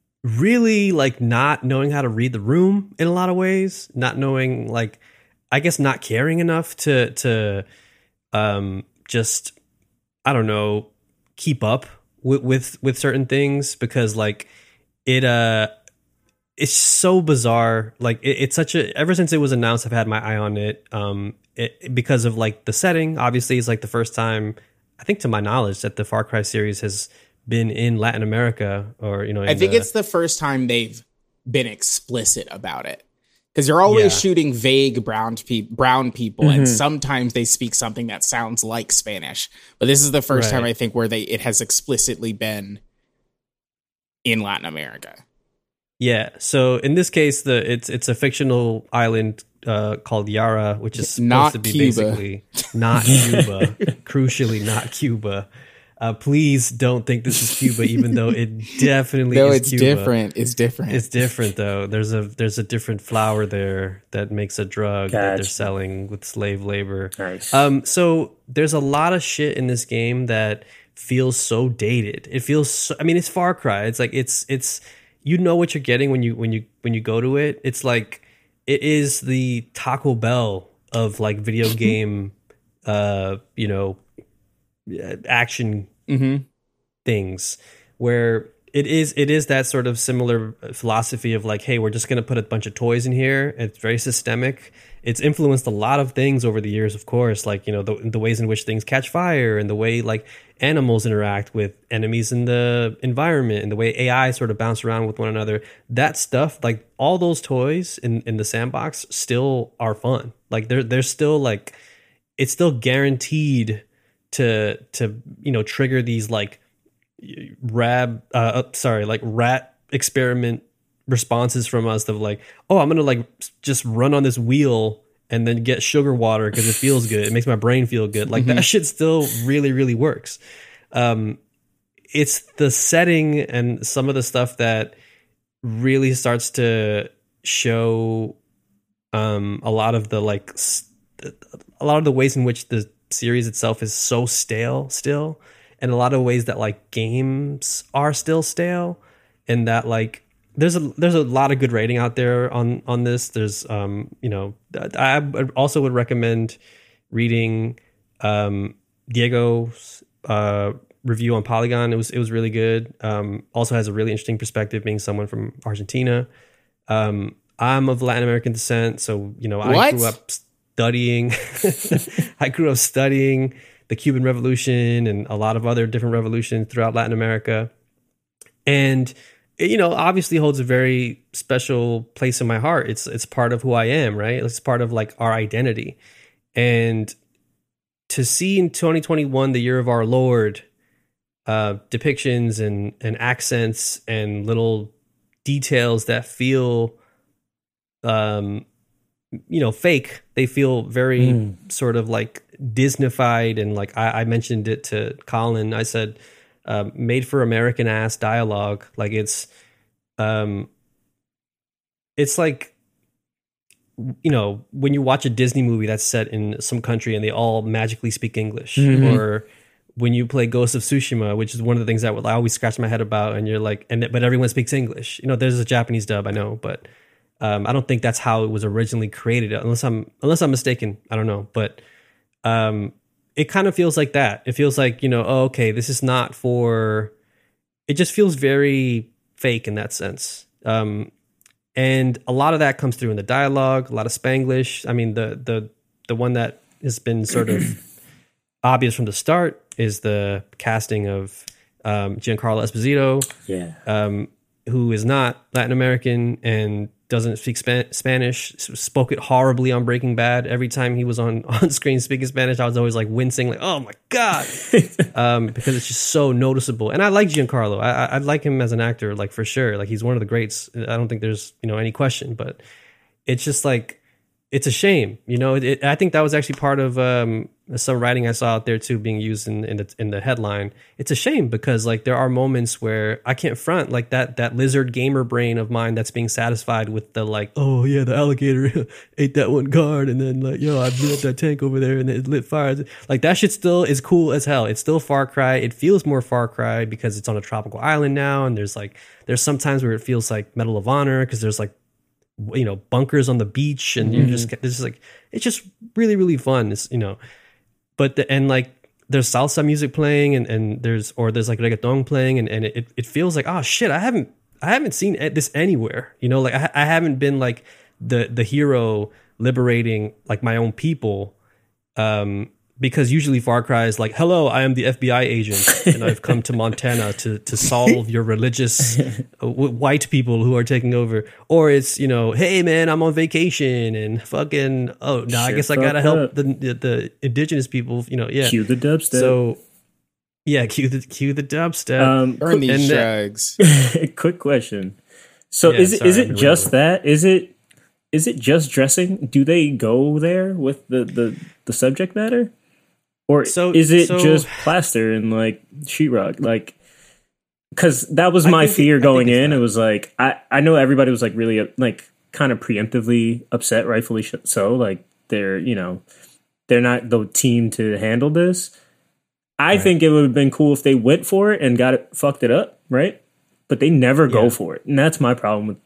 really like not knowing how to read the room in a lot of ways, not knowing like, I guess not caring enough to to um just, I don't know, keep up with with, with certain things, because like it uh it's so bizarre. Like it, it's such a, ever since it was announced, I've had my eye on it. Um, it, because of like the setting, obviously it's like the first time, I think to my knowledge, that the Far Cry series has been in Latin America, or, you know, I in think the- it's the first time they've been explicit about it. Because they're always Yeah. shooting vague brown, pe- brown people, and Mhm. sometimes they speak something that sounds like Spanish. But this is the first time Right. I think where they it has explicitly been in Latin America. Yeah. So in this case, the it's it's a fictional island uh, called Yara, which is supposed Not to be Cuba. basically not Cuba. Crucially, not Cuba. Uh, please don't think this is Cuba, even though it definitely Though is it's Cuba. different. It's different. It's different though. There's a there's a different flower there that makes a drug that they're Gotcha. selling with slave labor. Nice. Um, so there's a lot of shit in this game that feels so dated. It feels so, I mean, it's Far Cry. It's like it's it's you know what you're getting when you when you when you go to it. It's like it is the Taco Bell of like video game uh, you know, uh, action Mhm. things, where it is it is that sort of similar philosophy of like, hey, we're just going to put a bunch of toys in here. It's very systemic. It's influenced a lot of things over the years, of course, like, you know, the, the ways in which things catch fire, and the way like animals interact with enemies in the environment, and the way A I sort of bounce around with one another. That stuff, like all those toys in, in the sandbox still are fun. Like they're they're still like, it's still guaranteed to to you know trigger these like rab uh sorry like rat experiment responses from us of like, oh, I'm gonna like just run on this wheel and then get sugar water because it feels good. It makes my brain feel good. Like that shit still really, really works. Um, it's the setting and some of the stuff that really starts to show um, a lot of the like st- a lot of the ways in which the series itself is so stale still, and a lot of ways that like games are still stale, and that like there's a there's a lot of good rating out there on on this. There's um you know I also would recommend reading um Diego's uh review on Polygon. It was it was really good. Um also has a really interesting perspective being someone from Argentina. um I'm of Latin American descent, so you know I What? grew up studying I grew up studying the Cuban Revolution and a lot of other different revolutions throughout Latin America, and it, you know, obviously holds a very special place in my heart. It's it's part of who I am, right? It's part of like our identity. And to see in twenty twenty-one, the year of our Lord, uh, depictions and and accents and little details that feel, um, you know, fake. They feel very mm. sort of like Disneyfied, and like I, I mentioned it to Colin. I said, um, made for American ass dialogue. Like it's, um, it's like, you know, when you watch a Disney movie that's set in some country and they all magically speak English, mm-hmm. or when you play Ghost of Tsushima, which is one of the things that I always scratch my head about, and you're like, and but everyone speaks English. You know, there's a Japanese dub, I know, but um, I don't think that's how it was originally created, unless I'm unless I'm mistaken. I don't know, but um, it kind of feels like that. It feels like, you know, oh, okay, this is not for. It just feels very fake in that sense. Um, and a lot of that comes through in the dialogue, a lot of Spanglish. I mean, the the the one that has been sort of obvious from the start is the casting of um, Giancarlo Esposito, yeah, um, who is not Latin American and doesn't speak Span- Spanish, spoke it horribly on Breaking Bad. Every time he was on, on screen speaking Spanish, I was always like wincing, like, oh my God, um, because it's just so noticeable. And I like Giancarlo. I, I, I like him as an actor, like for sure. Like he's one of the greats. I don't think there's, you know, any question, but it's just like, it's a shame, you know. It, it, I think that was actually part of um, some writing I saw out there too, being used in, in the in the headline. It's a shame because like there are moments where I can't front like that that lizard gamer brain of mine that's being satisfied with the like, oh yeah, the alligator ate that one guard, and then like, yo, I blew up that tank over there and it lit fires. Like that shit still is cool as hell. It's still Far Cry. It feels more Far Cry because it's on a tropical island now, and there's like there's sometimes where it feels like Medal of Honor because there's like, you know, bunkers on the beach, and mm-hmm. you're just this is like it's just really really fun. It's, you know, but the and like there's salsa music playing, and, and there's or there's like reggaeton playing, and, and it it feels like, oh shit, I haven't I haven't seen this anywhere. You know, like I, I haven't been like the the hero liberating like my own people. Um, Because usually Far Cry is like, hello, I am the F B I agent, and I've come to Montana to to solve your religious uh, w- white people who are taking over. Or it's, you know, hey man, I'm on vacation and fucking, oh, no, I guess I gotta help the, the the indigenous people, you know, yeah. Cue the dubstep. So, yeah, cue the cue the dubstep. Um, Burn these and, drags. Quick question. So Yeah, is it sorry, is it I'm just really- that? Is it is it just dressing? Do they go there with the the, the subject matter? Or So- is it so- just plaster and like sheetrock? Like, because that was I my think it- fear I think going it's in. that. It was like I I know everybody was like really uh, like kind of preemptively upset, rightfully sh- so. Like they're you know they're not the team to handle this. I Right. think it would have been cool if they went for it and got it fucked it up, right? But they never go Yeah. for it, and that's my problem with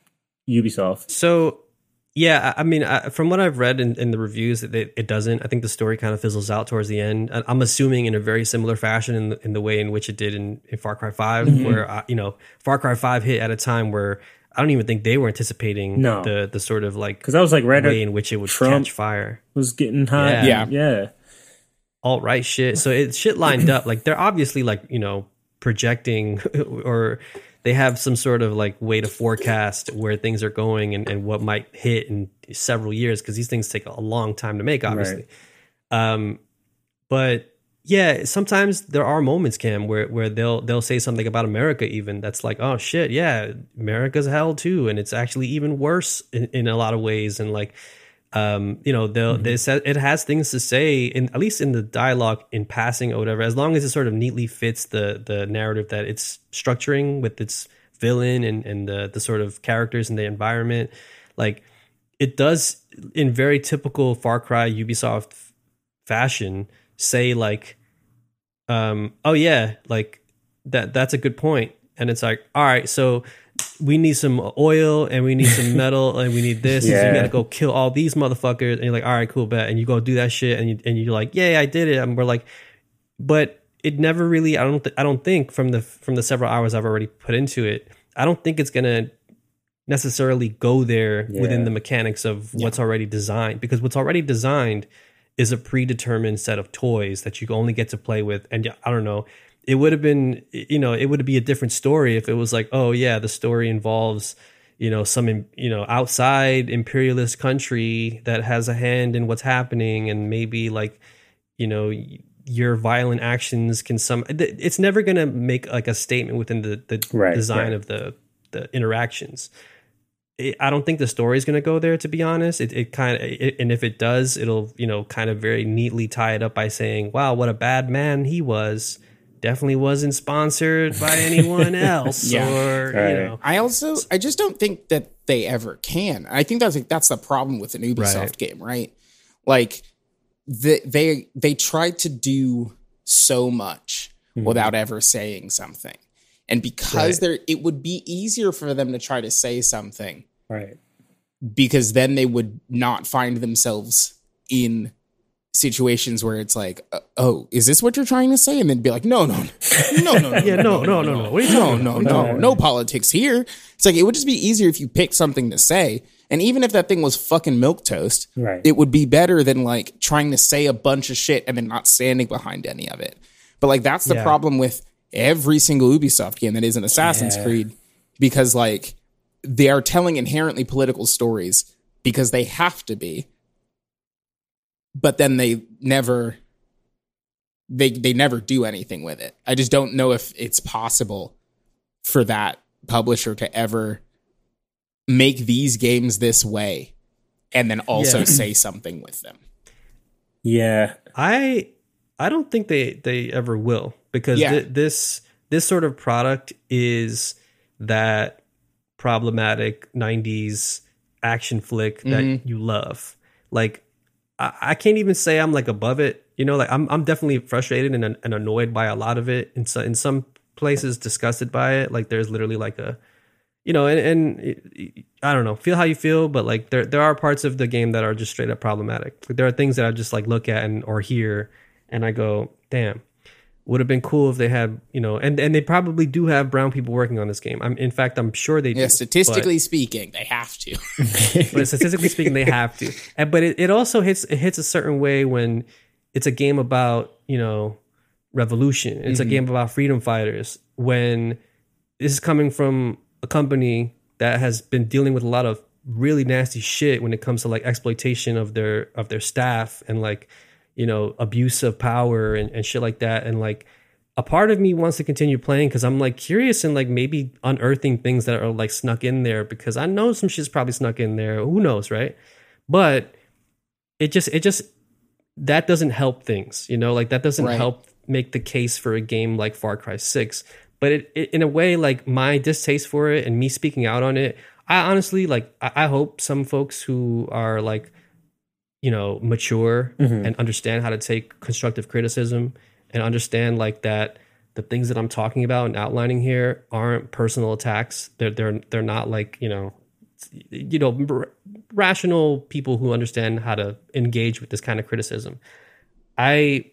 Ubisoft. So, yeah, I I mean, I, from what I've read in, in the reviews, it, it doesn't. I think the story kind of fizzles out towards the end. I- I'm assuming in a very similar fashion in the, in the way in which it did in, in Far Cry five, Mm-hmm. where, uh, you know, Far Cry five hit at a time where I don't even think they were anticipating No. the the sort of like Because I was like, right way at in which it would Trump catch fire. was getting hot. Yeah. Yeah. yeah. Alt-right shit. So it's shit lined up. Like they're obviously like, you know, projecting or they have some sort of like way to forecast where things are going and, and what might hit in several years, because these things take a long time to make, obviously. Um, but yeah, sometimes there are moments, Cam, where, where they'll they'll say something about America even that's like, oh shit, yeah, America's hell too, and it's actually even worse in, in a lot of ways. And like Um, you know, they'll, Mm-hmm. they said it has things to say, in at least in the dialogue in passing or whatever, as long as it sort of neatly fits the the narrative that it's structuring with its villain and and the the sort of characters and the environment. Like, it does, in very typical Far Cry Ubisoft fashion, say like, um, oh yeah, like that that's a good point, and it's like, all right, so we need some oil and we need some metal and we need this. Yeah. And so you got to go kill all these motherfuckers. And you're like, all right, cool, bet. And you go do that shit, and you and you're like, yeah, I did it. And we're like, but it never really. I don't. Th- I don't think from the from the several hours I've already put into it, I don't think it's gonna necessarily go there Yeah. within the mechanics of what's already designed, because what's already designed is a predetermined set of toys that you only get to play with. And I don't know, it would have been, you know, it would be a different story if it was like, oh yeah, the story involves, you know, some, you know, outside imperialist country that has a hand in what's happening, and maybe like, you know, your violent actions can some, it's never going to make like a statement within the, the Right, design right. of the, the interactions. It, I don't think the story is going to go there, to be honest. It, it kind of, it, and if it does, it'll, you know, kind of very neatly tie it up by saying, wow, what a bad man he was. Definitely wasn't sponsored by anyone else. Yeah. Or, Right. you know, I also I just don't think that they ever can. I think that's that's the problem with an Ubisoft Right. game, right? Like the, they they tried to do so much without ever saying something. And because Right. there it would be easier for them to try to say something, Right. because then they would not find themselves in situations where it's like, uh, oh, is this what you're trying to say? And then be like, no, no, no, no, no, yeah, no, no, no, no. What are you no, talking no, about? no, no politics here. It's like, it would just be easier if you picked something to say. And even if that thing was fucking milquetoast, Right. it would be better than like trying to say a bunch of shit and then not standing behind any of it. But like, that's the Yeah. problem with every single Ubisoft game that is an Assassin's Yeah. Creed, because like they are telling inherently political stories because they have to be, but then they never they they never do anything with it. I just don't know if it's possible for that publisher to ever make these games this way and then also Yeah. say something with them. Yeah. I I don't think they they ever will, because Yeah. thi- this this sort of product is that problematic nineties action flick that Mhm. you love. Like, I, I can't even say I'm like above it. You know, like I'm I'm definitely frustrated and, and annoyed by a lot of it. In so, in some places, disgusted by it. Like, there's literally like a, you know, and and it, I don't know, feel how you feel, but like there there are parts of the game that are just straight up problematic. Like, there are things that I just like look at and or hear, and I go, damn, would have been cool if they had, you know, and and they probably do have brown people working on this game. I'm in fact, I'm sure they do. Yeah, statistically speaking, they have to. but, but statistically speaking, they have to. And, but it, it also hits it hits a certain way when it's a game about, you know, revolution. It's a game about freedom fighters. When this is coming from a company that has been dealing with a lot of really nasty shit when it comes to like exploitation of their of their staff and like, you know, abuse of power and, and shit like that. And like, a part of me wants to continue playing because I'm like curious and like maybe unearthing things that are like snuck in there, because I know some shit's probably snuck in there. Who knows, right? But it just it just that doesn't help things, you know, like that doesn't Right. help make the case for a game like Far Cry six. But it, it in a way, like my distaste for it and me speaking out on it, I honestly like I, I hope some folks who are like, you know, mature Mhm. and understand how to take constructive criticism and understand like that the things that I'm talking about and outlining here aren't personal attacks. They're they're they're not like, you know, you know, r- rational people who understand how to engage with this kind of criticism. I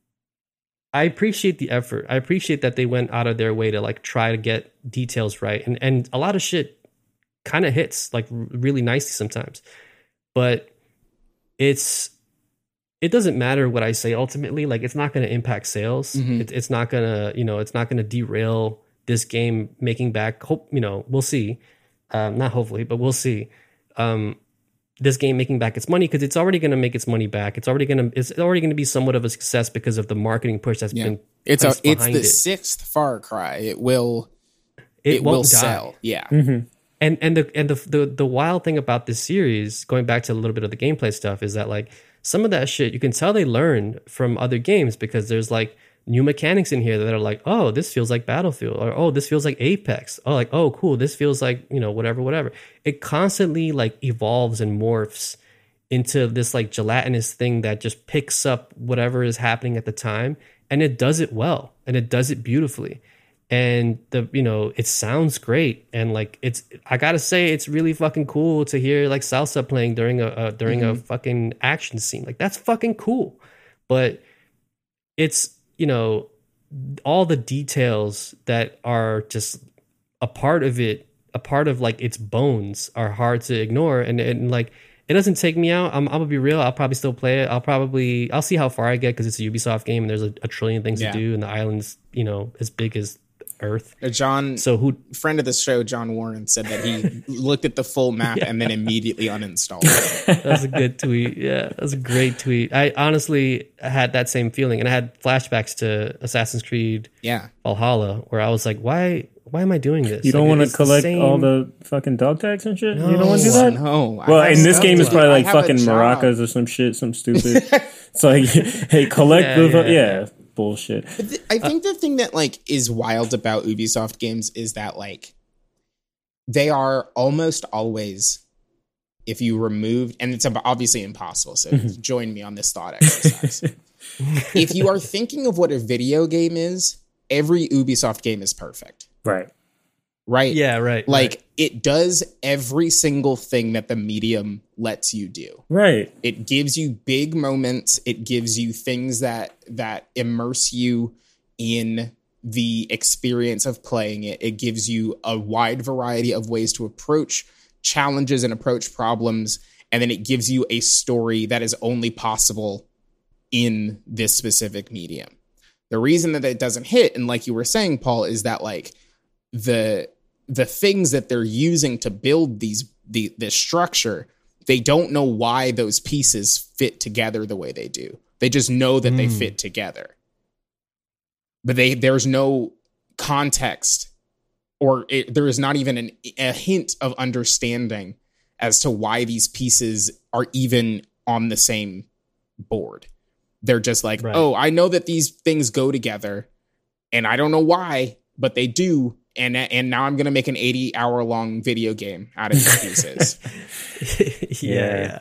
I appreciate the effort. I appreciate that they went out of their way to like try to get details right, and and a lot of shit kind of hits like r- really nicely sometimes, but it's it doesn't matter what I say ultimately. Like, it's not going to impact sales. Mhm. It, it's not gonna, you know, it's not going to derail this game making back. Hope, you know, we'll see. Um, not hopefully, but we'll see. Um, this game making back its money, because it's already going to make its money back. It's already going to it's already going to be somewhat of a success because of the marketing push that's Yeah. been. It's a placed it's behind the it. sixth Far Cry. It will It, it, won't will die. sell. Yeah. Mhm. And and the and the, the the wild thing about this series, going back to a little bit of the gameplay stuff, is that like some of that shit you can tell they learned from other games, because there's like new mechanics in here that are like, oh, this feels like Battlefield, or oh, this feels like Apex. Oh, like, oh, cool, this feels like, you know, whatever, whatever. It constantly like evolves and morphs into this like gelatinous thing that just picks up whatever is happening at the time, and it does it well, and it does it beautifully. And the, you know, it sounds great, and like it's, I gotta say, it's really fucking cool to hear like salsa playing during a uh, during mm-hmm. a fucking action scene. Like that's fucking cool, but it's, you know, all the details that are just a part of it, a part of like its bones, are hard to ignore, and and like it doesn't take me out. I'm, I'm gonna be real. I'll probably still play it. I'll probably I'll see how far I get, because it's a Ubisoft game and there's a, a trillion things yeah. to do, and the island's, you know, as big as Earth. John, so who friend of the show, John Warren, said that he looked at the full map yeah. and then immediately uninstalled it. That was a good tweet. Yeah, that was a great tweet. I honestly had that same feeling, and I had flashbacks to Assassin's Creed yeah. Valhalla, where I was like, why why am I doing this? You don't like, want to collect same... all the fucking dog tags and shit? No, you don't want to do that? No. Well, in this game, it's probably like fucking maracas or some shit, some stupid. It's like, hey, collect yeah, the... Yeah, yeah. yeah. Bullshit. But th- I think uh, the thing that like is wild about Ubisoft games is that like they are almost always, if you removed, and it's obviously impossible, so join me on this thought exercise. If you are thinking of what a video game is, every Ubisoft game is perfect. Right. Right? Yeah, right. Like right. it does every single thing that the medium lets you do. Right. It gives you big moments. It gives you things that that immerse you in the experience of playing it. It gives you a wide variety of ways to approach challenges and approach problems. And then it gives you a story that is only possible in this specific medium. The reason that it doesn't hit, and like you were saying, Paul, is that like the the things that they're using to build these the this structure, they don't know why those pieces fit together the way they do. They just know that mm. they fit together. But they there's no context, or it, there is not even an, a hint of understanding as to why these pieces are even on the same board. They're just like, right. oh, I know that these things go together, and I don't know why, but they do. And and now I'm going to make an eighty hour long video game out of these pieces. yeah. yeah.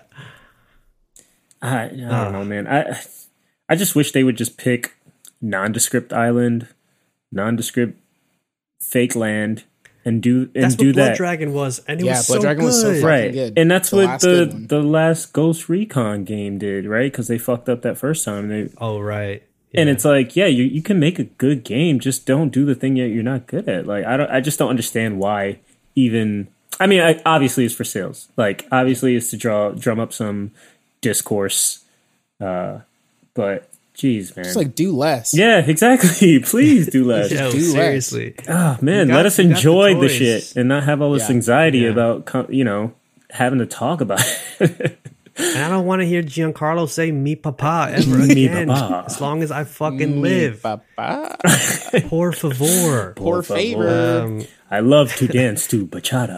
I, I don't uh. know, man. I I just wish they would just pick nondescript island, nondescript fake land, and do and that's do what Blood that. Dragon was, and it yeah, was Blood so Dragon good. was so fucking right. good. And that's the what last the the last Ghost Recon game did, right? Because they fucked up that first time. They, oh right. Yeah. And it's like, yeah, you you can make a good game, just don't do the thing that you're not good at. Like, I don't, I just don't understand why even. I mean, I, obviously it's for sales. Like, obviously it's to draw drum up some discourse. Uh, but geez, man, just like do less. Yeah, exactly. Please do less. Yo, do seriously. Oh man, got, let us enjoy the, the shit and not have all this yeah. anxiety yeah. about, you know, having to talk about it. And I don't want to hear Giancarlo say "mi papa" ever Mi again. papa. As long as I fucking Mi live. papa. Por favor. Por favor. Um, I love to dance to bachata.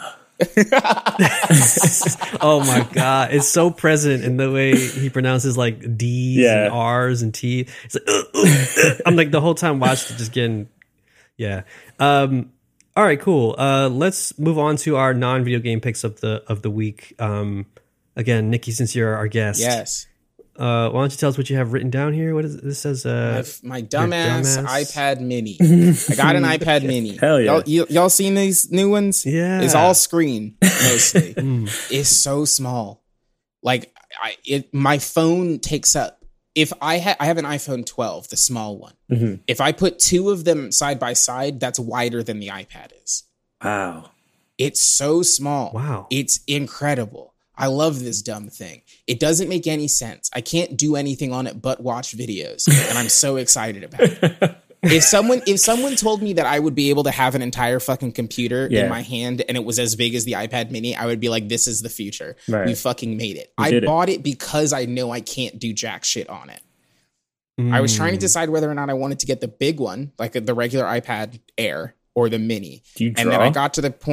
Oh my god, it's so present in the way he pronounces like D's yeah. and R's and T. It's like, uh, uh, uh. I'm like the whole time watching, just getting, yeah. Um, all right, cool. Uh, let's move on to our non-video game picks of the of the week. Um, again, Nikki, since you're our guest, Yes. Uh, why don't you tell us what you have written down here? What is this? Says uh, my dumbass, dumbass iPad Mini. I got an iPad Mini. Hell yeah! Y'all, y- y'all seen these new ones? Yeah, it's all screen mostly. mm. It's so small. Like I, it, my phone takes up. If I had, I have an iPhone twelve, the small one. Mm-hmm. If I put two of them side by side, that's wider than the iPad is. Wow! It's so small. Wow! It's incredible. I love this dumb thing. It doesn't make any sense. I can't do anything on it but watch videos, and I'm so excited about it. If someone if someone told me that I would be able to have an entire fucking computer yeah. in my hand and it was as big as the iPad Mini, I would be like, this is the future. Right. We fucking made it. We I bought it. it because I know I can't do jack shit on it. Mm. I was trying to decide whether or not I wanted to get the big one, like the regular iPad Air, or the Mini. Do you draw? And then I got to the point.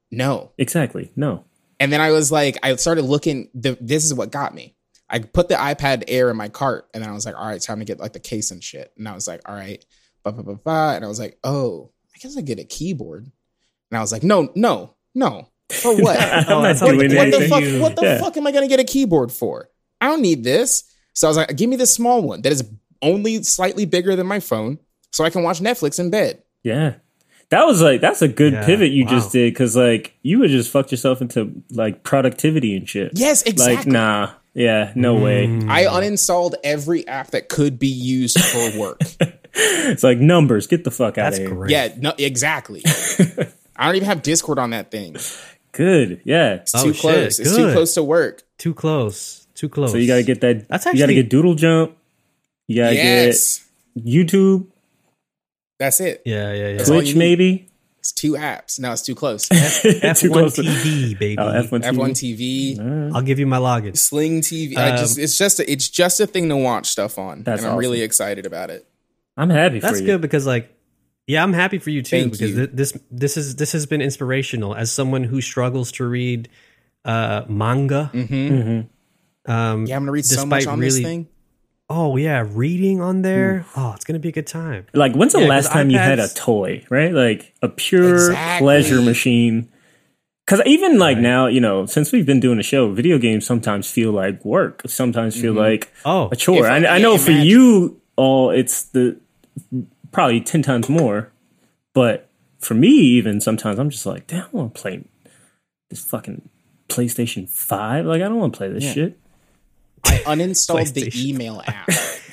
No. Exactly. No. And then I was like, I started looking. The, this is what got me. I put the iPad Air in my cart, and then I was like, all right, time to get like the case and shit. And I was like, all right, ba ba ba ba. And I was like, oh, I guess I get a keyboard. And I was like, no, no, no. For what? I'm not what, doing what the anything. fuck? What the Yeah. fuck am I gonna get a keyboard for? I don't need this. So I was like, give me the small one that is only slightly bigger than my phone, so I can watch Netflix in bed. Yeah. That was like, that's a good Yeah, pivot you wow. just did. Cause like you would just fucked yourself into like productivity and shit. Yes, exactly. Like, nah. Yeah. No way. I uninstalled every app that could be used for work. It's like numbers. Get the fuck out That's of here. great. Yeah, no, exactly. I don't even have Discord on that thing. It's Good. Yeah. too Oh, close. shit, It's too good. close to work. Too close. Too close. So you got to get that. That's you got to actually- get Doodle Jump. You got to Yes. get YouTube, That's it. Yeah, yeah, yeah. That's all you Twitch, need. maybe. It's two apps. No, it's too close. F Too one close to- T V, baby. Oh, F one T V. F one T V, I'll give you my login. Sling T V. I just Um, it's just a, it's just a thing to watch stuff on. That's and I'm really awesome. excited about it. I'm happy That's for you. good because, like, yeah, I'm happy for you too Thank because you. thi- this this is this has been inspirational as someone who struggles to read uh, manga. Mm-hmm. Um, Yeah, I'm gonna read so much Despite on really- this thing. Oh yeah, reading on there. Oh, it's gonna be a good time. Like, when's the Yeah, last 'cause time you had a iPads- toy, right? Like a pure Exactly. pleasure machine. Because even like now, you know, since we've been doing the show, video games sometimes feel like work. Sometimes feel like Oh, a chore. If I- I, I know yeah, for imagine. you all, it's the probably ten times more. But for me, even sometimes I'm just like, damn, I want to play this fucking PlayStation Five. Like, I don't want to play this Yeah. shit. I uninstalled the PlayStation. email app.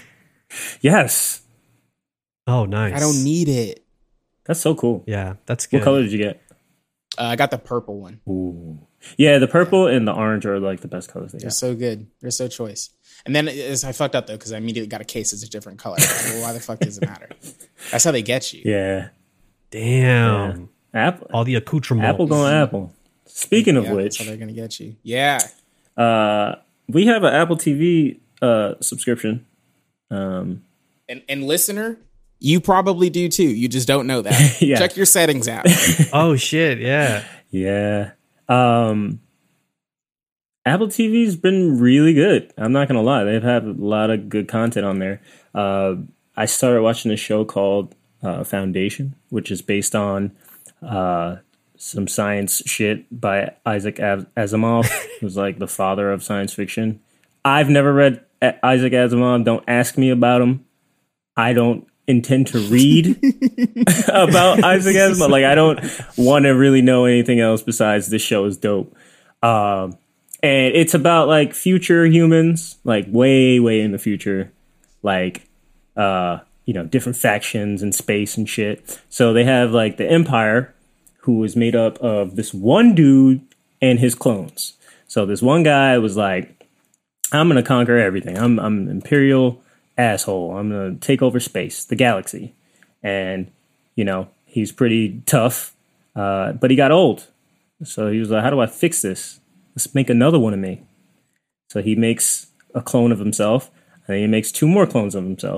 Yes, oh nice. I don't need it. that's so cool. Yeah, that's good. What color did you get? Uh, I got the purple one. Ooh. Yeah, the purple and the orange are like the best colors they They're got. so good. They're so choice. And then as I fucked up though because I immediately got a case that's a different color. I was like, well, why the fuck does it matter? That's how they get you. Yeah. Damn. Apple. All the accoutrements. Apple going Apple. Speaking of Yeah, that's which, how they're gonna get you. Yeah. uh, we have an Apple T V uh, subscription. Um, And and listener, you probably do too. You just don't know that. Yeah. Check your settings app. Oh shit, yeah. yeah. Um, Apple T V's been really good. I'm not gonna lie; they've had a lot of good content on there. Uh, I started watching a show called uh, Foundation, which is based on uh, some science shit by Isaac As- Asimov, who's like the father of science fiction. I've never read A- Isaac Asimov. Don't ask me about him. I don't intend to read about Isaac Asimov. Like, I don't want to really know anything else besides this show is dope. Um, and it's about like future humans, like way, way in the future, like, uh, you know, different factions and space and shit. So they have like the Empire, who is made up of this one dude and his clones. So this one guy was like, I'm going to conquer everything. I'm, I'm an imperial asshole. I'm going to take over space, the galaxy. And, you know, he's pretty tough, uh, but he got old. So he was like, how do I fix this? Let's make another one of me. So he makes a clone of himself, and then he makes two more clones of himself.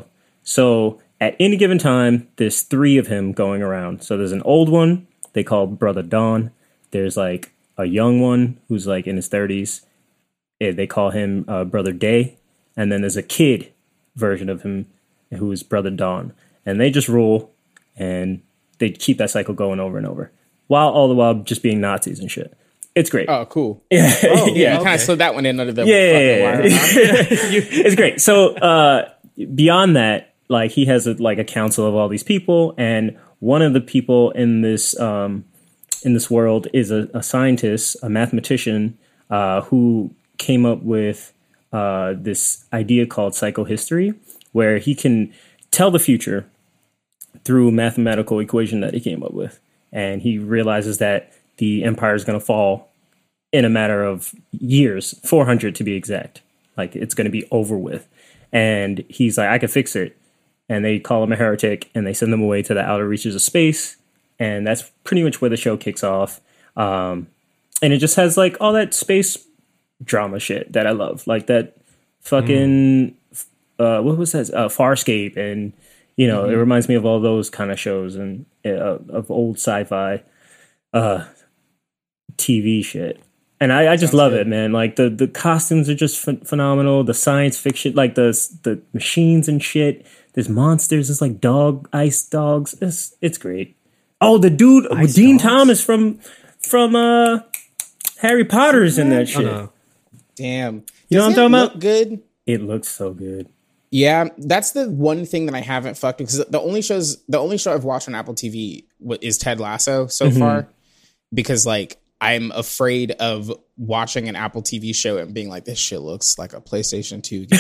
So at any given time, there's three of him going around. So there's an old one they call Brother Dawn. There's like a young one who's like in his thirties. Eh, They call him uh, Brother Day. And then there's a kid version of him who is Brother Dawn. And they just rule, and they keep that cycle going over and over, while all the while just being Nazis and shit. It's great. Oh, cool. yeah, Yeah, yeah. you kind of slid that one in under the Yeah, fucking yeah, wire. yeah. huh? It's great. So uh, beyond that, like he has a, like a council of all these people, and one of the people in this um, in this world is a, a scientist, a mathematician, uh, who came up with uh, this idea called psychohistory, where he can tell the future through a mathematical equation that he came up with, and he realizes that the empire is going to fall in a matter of years, four hundred to be exact. Like, it's going to be over with. And he's like, I can fix it. And they call him a heretic, and they send him away to the outer reaches of space. And that's pretty much where the show kicks off. Um, and it just has like all that space drama shit that I love. Like that fucking, uh, what was that? Uh, Farscape. And, you know, it reminds me of all those kind of shows and uh, of old sci-fi. Uh, T V shit. And I, I just Sounds love good. it, man. Like the, the costumes are just ph- phenomenal. The science fiction, like the the machines and shit. There's monsters. It's like dog, ice dogs. It's it's great. Oh, the dude, ice Dean dogs? Thomas from from uh, Harry Potter's in that shit. Oh, no. Damn, you know what I'm talking about? Good. It looks so good. Yeah, that's the one thing that I haven't fucked with, because the only shows, the only show I've watched on Apple T V is Ted Lasso so mm-hmm. far, because like. I'm afraid of watching an Apple T V show and being like, this shit looks like a PlayStation two game.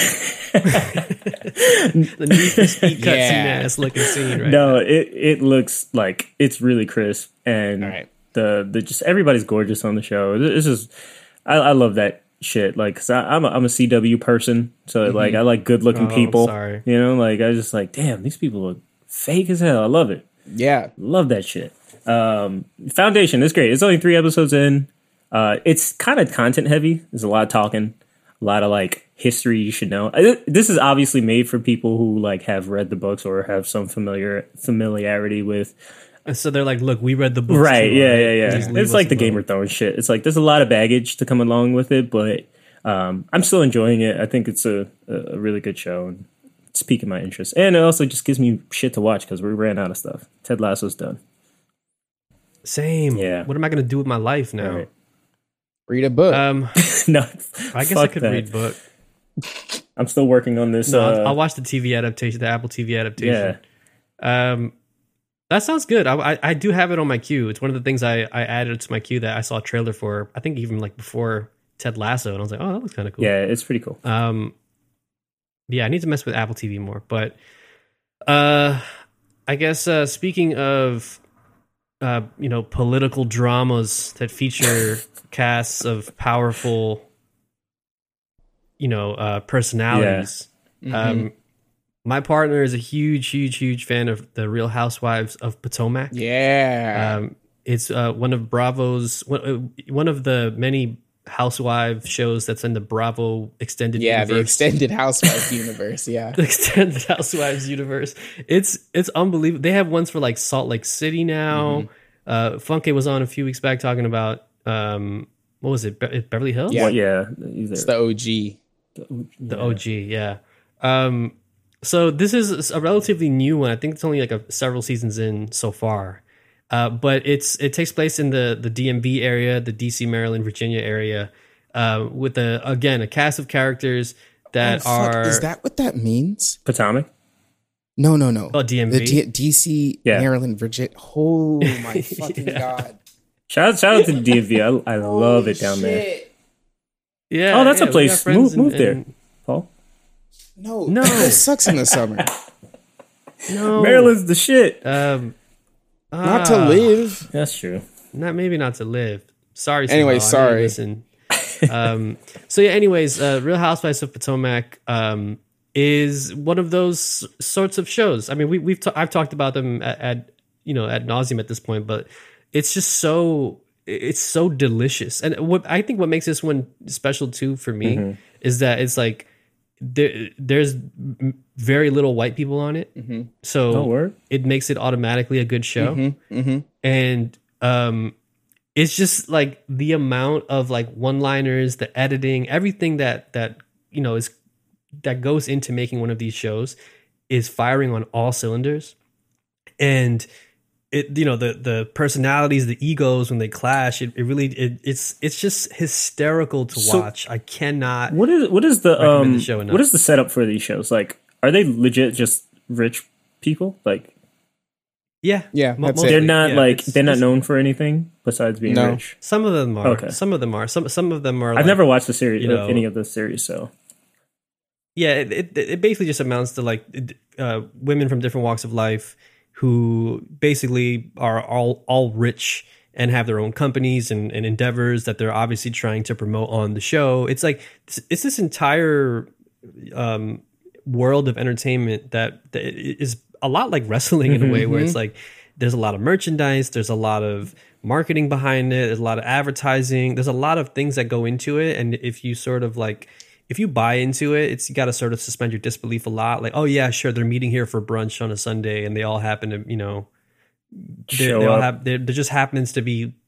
The Need for Speed cutscene ass looking scene right No, now. it it looks like it's really crisp, and right. the the just everybody's gorgeous on the show. This is I, I love that shit. Like, cause I, I'm a, I'm a C W person, so mm-hmm. like I like good looking oh, people. Sorry. You know, like I just like, damn, these people look fake as hell. I love it. Yeah, love that shit. Um, Foundation is great. It's only three episodes in. Uh, it's kind of content heavy. There's a lot of talking, a lot of like history you should know. I, this is obviously made for people who like have read the books or have some familiar familiarity with. So they're like, look, we read the books. Right. Too, yeah, right? yeah, yeah. It's like the Game of Thrones shit. It's like there's a lot of baggage to come along with it, but um, I'm still enjoying it. I think it's a, a really good show and it's piquing my interest. And it also just gives me shit to watch because we ran out of stuff. Ted Lasso's done. Same. Yeah. What am I going to do with my life now? Right. Read a book. Um, no, I guess I could that. read book. I'm still working on this. No, uh, I'll, I'll watch the T V adaptation, the Apple T V adaptation. Yeah. Um, that sounds good. I, I I do have it on my queue. It's one of the things I, I added to my queue that I saw a trailer for. I think even like before Ted Lasso, and I was like, oh, that looks kind of cool. Yeah, it's pretty cool. Um, yeah, I need to mess with Apple T V more. But uh, I guess uh, speaking of. Uh, you know, political dramas that feature casts of powerful, you know, uh, personalities. Yeah. Mm-hmm. Um, my partner is a huge, huge, huge fan of the Real Housewives of Potomac. Yeah, um, it's uh, one of Bravo's one, one of the many housewife shows that's in the Bravo extended yeah universe. the extended housewives universe yeah the extended housewives universe. It's it's unbelievable. They have ones for like Salt Lake City now. Mm-hmm. uh Funke was on a few weeks back talking about um what was it, Be- Beverly Hills. Yeah, well, yeah, it's the O G, the O G. Yeah. Um so this is a relatively new one. I think it's only like a several seasons in so far. Uh, but it's it takes place in the, the D M V area, the D C, Maryland, Virginia area, uh, with a again a cast of characters that oh, are. Is that what that means? Potomac? No, no, no. Oh, D M V, the D- DC, yeah. Maryland, Virginia. Oh my fucking yeah. god! Shout out, shout out to the D M V. I, I love it down shit. there. Yeah. Oh, that's yeah, a place. Move, move there, and... Paul. No, no, it sucks in the summer. No, Maryland's the shit. Um. Not to live. That's true. Not maybe not to live. Sorry. Anyway, sorry. Listen. um, so yeah. Anyways, uh, Real Housewives of Potomac um, is one of those sorts of shows. I mean, we, we've ta- I've talked about them at, at you know ad nauseum at this point, but it's just so it's so delicious. And what I think what makes this one special too for me mm-hmm. is that it's like. There, there's very little white people on it, mm-hmm. so oh, it makes it automatically a good show. Mm-hmm. Mm-hmm. And um, it's just like the amount of like one-liners, the editing, everything that that you know is that goes into making one of these shows is firing on all cylinders. And it, you know, the the personalities, the egos when they clash, it, it really it, it's it's just hysterical to so watch. I cannot. What is what is the um the show what is the setup for these shows? Like, are they legit just rich people? Like, yeah, yeah, most, they're not yeah, like they're not known for anything besides being no. rich. Some of them are. Okay. Some of them are. Some some of them are. I've like, never watched the series, you know, any of the series, so. Yeah, it, it it basically just amounts to like uh, women from different walks of life who basically are all all rich and have their own companies and, and endeavors that they're obviously trying to promote on the show. It's like it's this entire um, world of entertainment that, that is a lot like wrestling in a way, where it's like there's a lot of merchandise, there's a lot of marketing behind it, there's a lot of advertising, there's a lot of things that go into it, and if you sort of like. If you buy into it, it's you got to sort of suspend your disbelief a lot. Like, oh yeah, sure, they're meeting here for brunch on a Sunday, and they all happen to, you know, they, show they all up. have. There just happens to be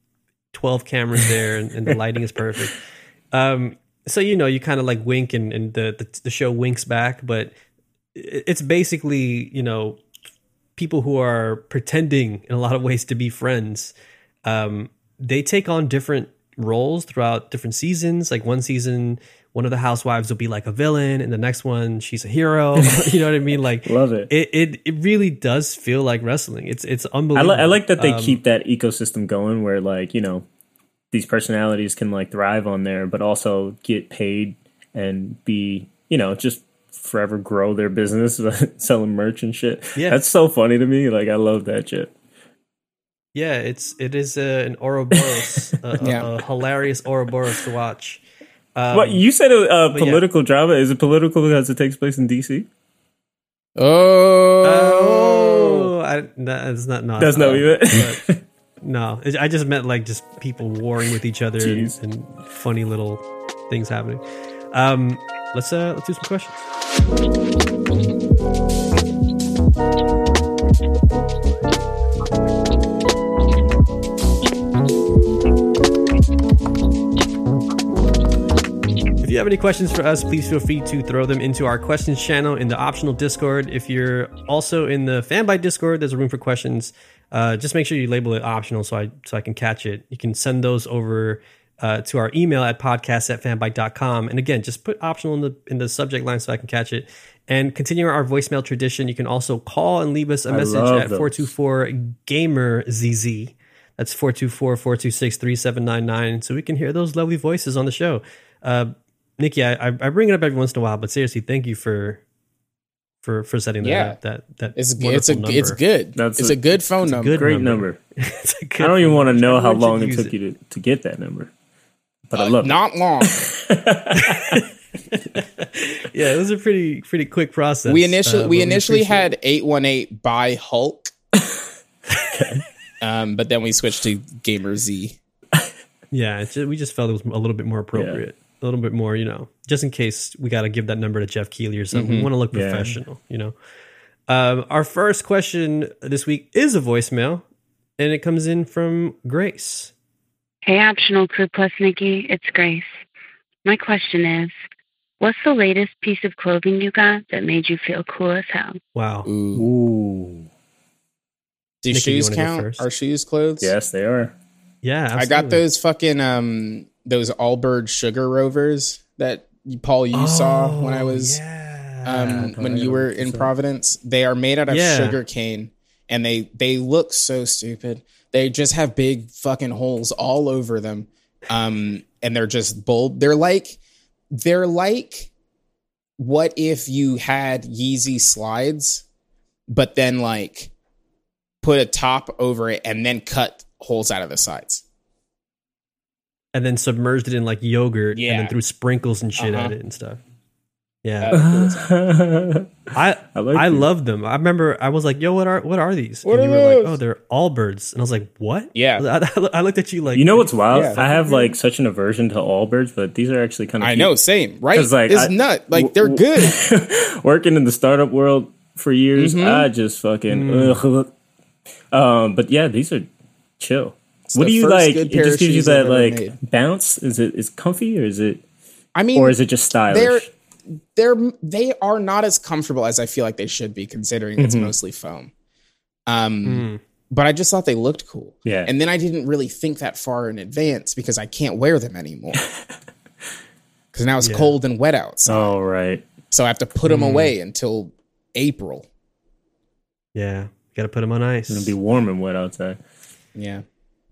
twelve cameras there, and, and the lighting is perfect. Um, so you know, you kind of like wink, and, and the, the the show winks back, but it's basically, you know, people who are pretending in a lot of ways to be friends. Um, they take on different roles throughout different seasons. Like one season, one of the housewives will be like a villain, and the next one she's a hero. You know what I mean? Like, love it. It it, it really does feel like wrestling. It's it's I, unbelievable. li- I like that they um, keep that ecosystem going, where like, you know, these personalities can like thrive on there, but also get paid and be, you know, just forever grow their business, selling merch and shit. Yeah, that's so funny to me. Like, I love that shit. Yeah, it's it is uh, an Ouroboros, a, yeah. a, a hilarious Ouroboros to watch. Um, What you said? Uh, political yeah. drama. Is it political because it takes place in D C? Oh, oh, I, that's not no, That's not what you meant. No, it, I just meant like just people warring with each other and, and funny little things happening. Um, let's uh, let's do some questions. If you have any questions for us, please feel free to throw them into our questions channel in the optional Discord. If you're also in the Fanbyte Discord, there's a room for questions. Uh, just make sure you label it optional so I so I can catch it. You can send those over uh, to our email at podcast at fanbyte dot com. And again, just put optional in the in the subject line so I can catch it. And continuing our voicemail tradition, you can also call and leave us a I message love at those. four two four gamer Z Z. That's four two four, four two six, three seven nine nine. So we can hear those lovely voices on the show. Uh, Nikki, I, I bring it up every once in a while, but seriously, thank you for for for setting that Yeah. up. That that it's wonderful it's a number. it's good. That's it's a- a, good phone it's a number. good Great number. number. It's a good I don't even want to number. know how Everyone long should it use took you to, to get that number, but I Uh, love not long. Yeah, it was a pretty pretty quick process. we initially uh, we but initially appreciate had it. eight one eight by Hulk. um, but then we switched to Gamer Z. Yeah, it's just, we just felt it was a little bit more appropriate, a little bit more, you know, just in case we got to give that number to Jeff Keighley or something. We want to look Yeah. professional, you know. Um, our first question this week is a voicemail, and it comes in from Grace. Hey, Optional Crew Plus Nikki, it's Grace. My question is, what's the latest piece of clothing you got that made you feel cool as hell? Wow. Ooh. Ooh, Do Nikki, you shoes wanna go count? first? Are shoes clothes? yes, they are. Yeah, I absolutely. got those fucking um those Allbirds Sugar Rovers that you, Paul you saw when I was Oh, yeah. um when I you don't were think in so. Providence. They are made out of Yeah. sugar cane, and they they look so stupid. They just have big fucking holes all over them, um, and they're just bold. They're like they're like what if you had Yeezy slides, but then like put a top over it and then cut holes out of the sides. and then submerged it in like yogurt, Yeah. and then threw sprinkles and shit Uh-huh. at it and stuff. Yeah, Uh, I I like I it. love them. I remember I was like, "Yo, what are what are these?" What and you are were like, those? "Oh, they're Allbirds," and I was like, "What?" Yeah. I, I looked at you like, You know what's wild? Yeah. I have like such an aversion to Allbirds, but these are actually kind of. I know, same, right? 'Cause, like, it's I- nut. Like w- they're w- good. Working in the startup world for years, Mhm. I just fucking. Ugh. Um, but yeah, these are chill. what the do you first like? good It pair just of gives you shoes I've that ever like made. bounce. Is it is comfy or is it I mean, or is it just stylish? they're they're they are not as comfortable as I feel like they should be, considering it's Mhm. mostly foam. Um, Mm. but I just thought they looked cool. Yeah. and then I didn't really think that far in advance because I can't wear them anymore. Because now it's Yeah. cold and wet outside, Oh right. so I have to put them away until April. "Yeah, got to put them on ice." It's gonna be warm and wet outside. Yeah.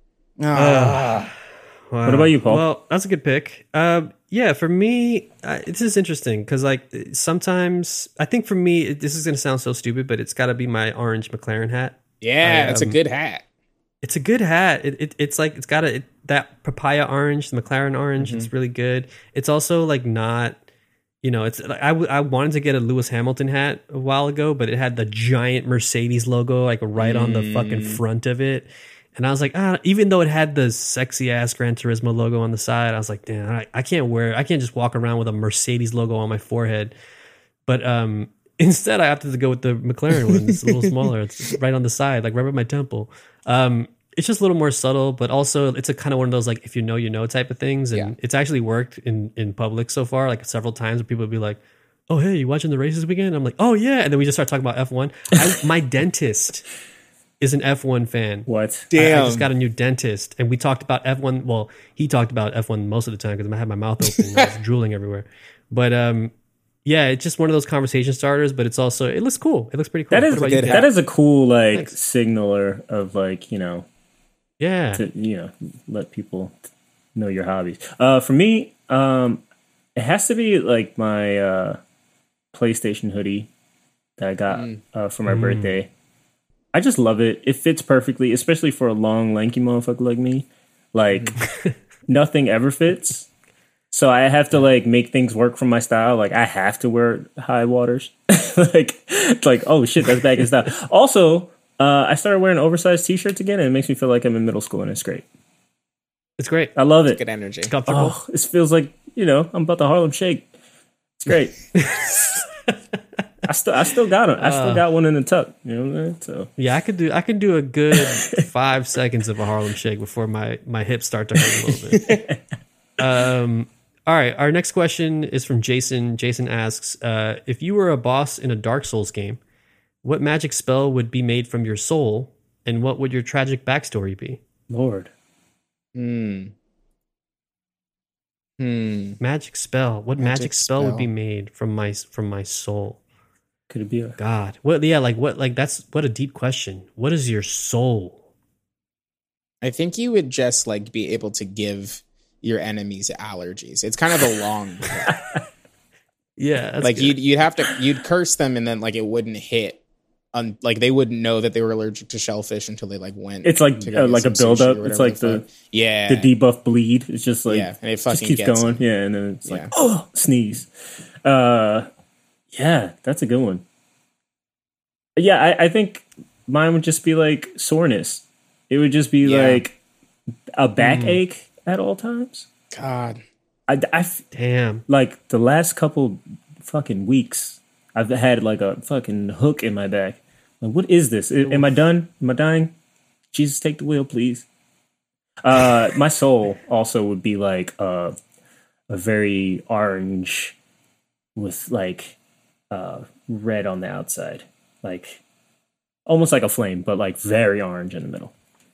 Wow. What about you, Paul? Well, that's a good pick. Um, yeah, for me, uh, this is interesting because, like, sometimes I think for me, it, this is going to sound so stupid, but it's got to be my orange McLaren hat. yeah, I, it's a um, good hat. It's a good hat. It, it it's like it's got a it, that papaya orange, the McLaren orange. It's really good. It's also like not, you know, it's like I, w- I wanted to get a Lewis Hamilton hat a while ago, but it had the giant Mercedes logo like right on the fucking front of it. And I was like, ah, even though it had the sexy ass Gran Turismo logo on the side, I was like, damn, I, I can't wear, I can't just walk around with a Mercedes logo on my forehead. But um, instead, I opted to go with the McLaren one. It's a little smaller. It's right on the side, like right by my temple. Um, it's just a little more subtle, but also it's a kind of one of those like if you know you know type of things, and Yeah. it's actually worked in in public so far, like several times where people would be like, "Oh, hey, you watching the races weekend?" I'm like, "Oh yeah," and then we just start talking about F one. I, my dentist is an F one fan. What? I, I Damn. just got a new dentist, and we talked about F one. Well, he talked about F one most of the time because I had my mouth open and I was drooling everywhere. But um, yeah, it's just one of those conversation starters. But it's also it looks cool. It looks pretty cool. That is What about you, good Kat? that is a cool like Thanks. signaler of like you know Yeah. to you know let people know your hobbies. Uh, for me, um, it has to be like my uh, PlayStation hoodie that I got Mm. uh, for my birthday. I just love it. It fits perfectly, especially for a long, lanky motherfucker like me. Like nothing ever fits, so I have to like make things work for my style. Like I have to wear high waters. like, it's like oh shit, that's back in style. Also, uh, I started wearing oversized t-shirts again, and it makes me feel like I'm in middle school, and it's great. It's great. I love it. Good energy. It's comfortable. Oh, it feels like you know I'm about to Harlem Shake. It's great. I still, I still got it. I still got one in the tuck. You know what I'm saying? So Yeah, I could do I could do a good five seconds of a Harlem Shake before my my hips start to hurt a little bit. um, all right, our next question is from Jason. Jason asks, uh, if you were a boss in a Dark Souls game, what magic spell would be made from your soul, and what would your tragic backstory be? Lord, Hmm. Hmm. Magic spell. What magic, Magic spell, would spell. be made from my from my soul? could it be a God, what? Yeah, like what? Like that's what a deep question. What is your soul? I think you would just like be able to give your enemies allergies. It's kind of a long Yeah, that's like good. you'd you'd have to you'd curse them and then like it wouldn't hit. Un, like they wouldn't know that they were allergic to shellfish until they like went. It's like to go uh, get like a some sushi build up. or It's whatever like the fuck. yeah the debuff bleed. It's just like yeah and it just fucking keeps gets going. them. Yeah, and then it's Yeah. like oh sneeze. Uh, yeah, that's a good one. Yeah, I, I think mine would just be like soreness. It would just be Yeah. like a backache at all times. God. I, I f- Damn. like the last couple fucking weeks, I've had like a fucking hook in my back. Like, what is this? I- am I done? Am I dying? Jesus, take the wheel, please. Uh, my soul also would be like uh, a very orange with like uh, red on the outside, like almost like a flame, but like very orange in the middle.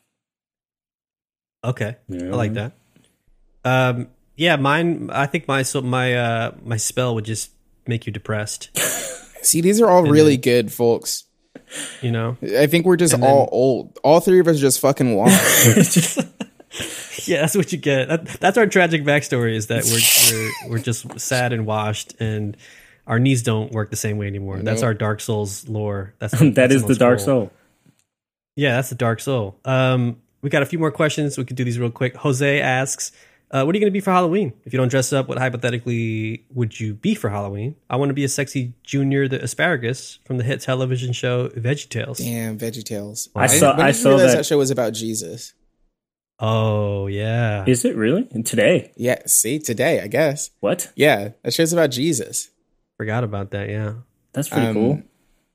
Okay, Yeah. I like that. Um, yeah, mine. I think my so my uh my spell would just make you depressed. See, these are all really good, folks. You know. I think we're just And all then- old. All three of us just fucking want. Yeah, that's what you get. That, that's our tragic backstory: is that we're we're we're just sad and washed, and our knees don't work the same way anymore. That's Nope. our Dark Souls lore. That's that that's is the most dark cool. soul. Yeah, that's the Dark Soul. Um, we got a few more questions. We could do these real quick. Jose asks, uh, "What are you going to be for Halloween? If you don't dress up, what hypothetically would you be for Halloween?" I want to be a sexy Junior the asparagus from the hit television show VeggieTales. Damn, VeggieTales. I didn't- saw- when I did you saw realize that- that show was about Jesus. Oh yeah, Is it really? And today? Yeah, see, today, I guess. What? Yeah, that show's about Jesus. forgot about that. Yeah, That's pretty Um, cool.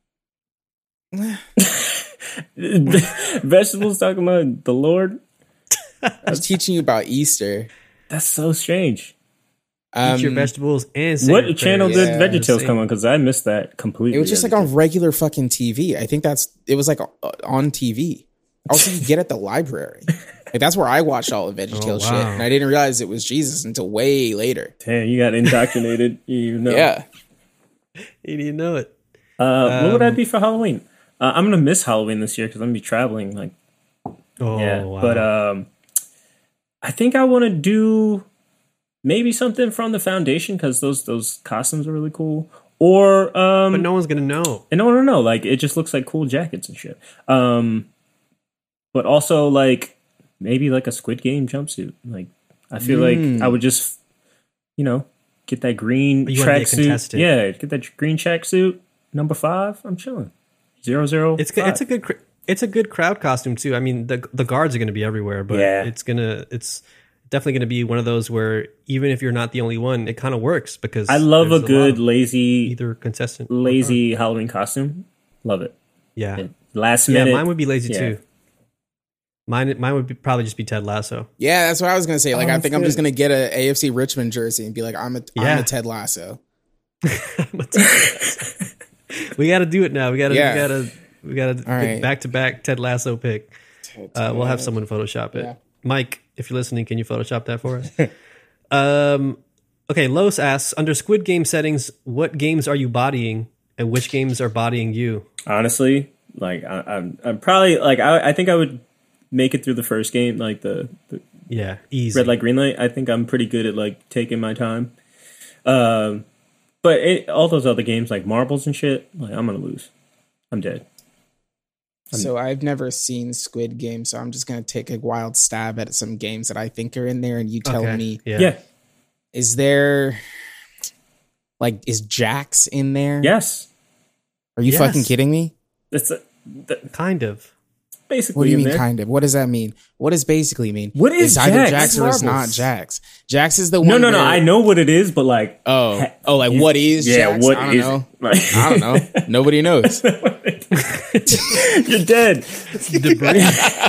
Vegetables talking about the Lord. I was teaching you about Easter. That's so strange. eat your Um, vegetables and say What your channel prayers. did Yeah. VeggieTales come on? Because I missed that completely. It was just like on regular fucking T V. I think that's it was like uh, on T V. Also, you get at the library. Like that's where I watched all of VeggieTales Oh, shit, wow. and I didn't realize it was Jesus until way later. Damn, you got indoctrinated. You know. Yeah, You didn't know it. Uh, what would I Um, be for Halloween? Uh, I'm gonna miss Halloween this year because I'm gonna be traveling. Like, Oh yeah. wow. But um, I think I want to do maybe something from the Foundation because those those costumes are really cool. Or um, but no one's gonna know. And no, no, no. Like it just looks like cool jackets and shit. Um, but also like maybe like a Squid Game jumpsuit. Like I feel Mm. like I would just, you know, get that green You wanna be a tracksuit. contestant. Yeah, get that green tracksuit. Number five. I'm chilling. Zero zero. It's good. five. It's a good. cr- It's a good crowd costume too. I mean, the the guards are going to be everywhere, but Yeah. it's gonna. It's definitely going to be one of those where even if you're not the only one, it kind of works because I love a there's lot good of lazy either contestant, or lazy Halloween costume. Love it. guard. Yeah, Last yeah. minute. Mine would be lazy yeah. too. Mine, mine would be, probably just be Ted Lasso. Yeah, that's what I was gonna say. Like, Oh, I think I'm good. just gonna get a A F C Richmond jersey and be like, I'm a, Yeah. I'm a Ted Lasso. We got to do it now. We got to, Yeah. we got to, we got to right. back to back Ted Lasso pick. Uh, we'll have someone Photoshop it. Yeah. Mike, if you're listening, can you Photoshop that for us? um, okay, Los asks, under Squid Game settings, what games are you bodying and which games are bodying you? Honestly, like I, I'm, I'm probably like I, I think I would make it through the first game, like the, the Yeah, easy. red light, green light. I think I'm pretty good at like taking my time. Um, but it, all those other games like marbles and shit, like I'm gonna lose. I'm dead. So I've never seen Squid Game, so I'm just gonna take a wild stab at some games that I think are in there, and you tell Okay. me, Yeah. Yeah. is there like is Jax in there? Yes. Are you Yes. fucking kidding me? That's a, that, Kind of. basically What do you in mean, there. kind of? What does that mean? What does basically mean? What is it's either Jax? Jax or it's not Marbles. Jax. Jax is the one. No, no, no. where- I know what it is, but like, Oh, ha- oh, like you- what is? yeah, Jax? what I don't is know. it? Like, I don't know. Nobody knows. You're dead. Debris.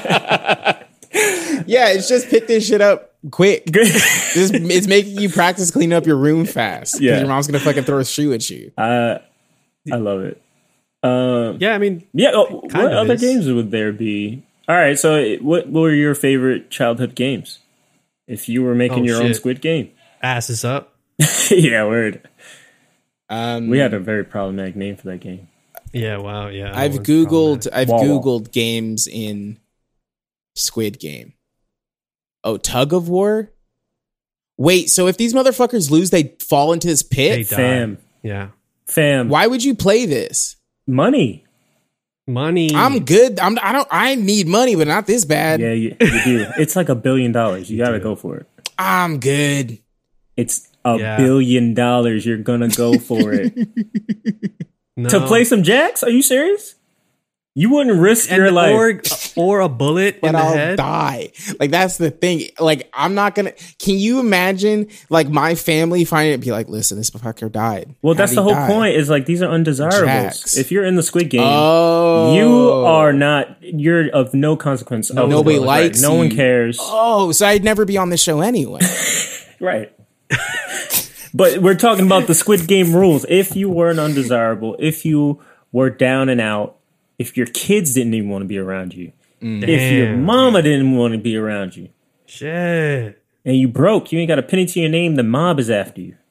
Yeah, it's just pick this shit up quick. This, it's making you practice cleaning up your room fast. 'Cause Yeah. your mom's gonna fucking throw a shoe at you. Uh, I love it. Um, yeah, I mean, yeah. Oh, kind what of other is. games would there be? All right. So, it- what, what were your favorite childhood games? If you were making Oh, your own shit. Squid Game, ass is up. yeah, word. Um, We had a very problematic name for that game. Yeah, wow, yeah. I've that one's googled. problematic. I've Wah, wah. googled games in Squid Game. Oh, Tug of War. Wait, so if these motherfuckers lose, they fall into this They pit. die. Fam, Yeah. fam, Why would you play this? money. Money. I'm good. I'm. I don't. I need money, but not this bad. Yeah, you, you do. It's like a billion dollars. You got to do. go for it. I'm good. It's a Yeah. billion dollars. You're gonna go for it no. to play some jacks. Are you serious? You wouldn't risk and your life. or, or a bullet But in the I'll head. die. Like that's the thing. Like I'm not gonna. Can you imagine? Like my family finding it and be like, "Listen, this fucker died." Well, How'd that's he the whole die? point. Is like these are undesirables. Jax. If you're in the Squid Game, Oh, you are not. You're of no consequence. No, of the nobody world, likes right? No one you. cares. Oh, so I'd never be on this show anyway. Right. But we're talking about the Squid Game rules. If you were an undesirable, if you were down and out, if your kids didn't even want to be around you, if your Damn. mama didn't want to be around you, Shit. and you broke, you ain't got a penny to your name, the mob is after you.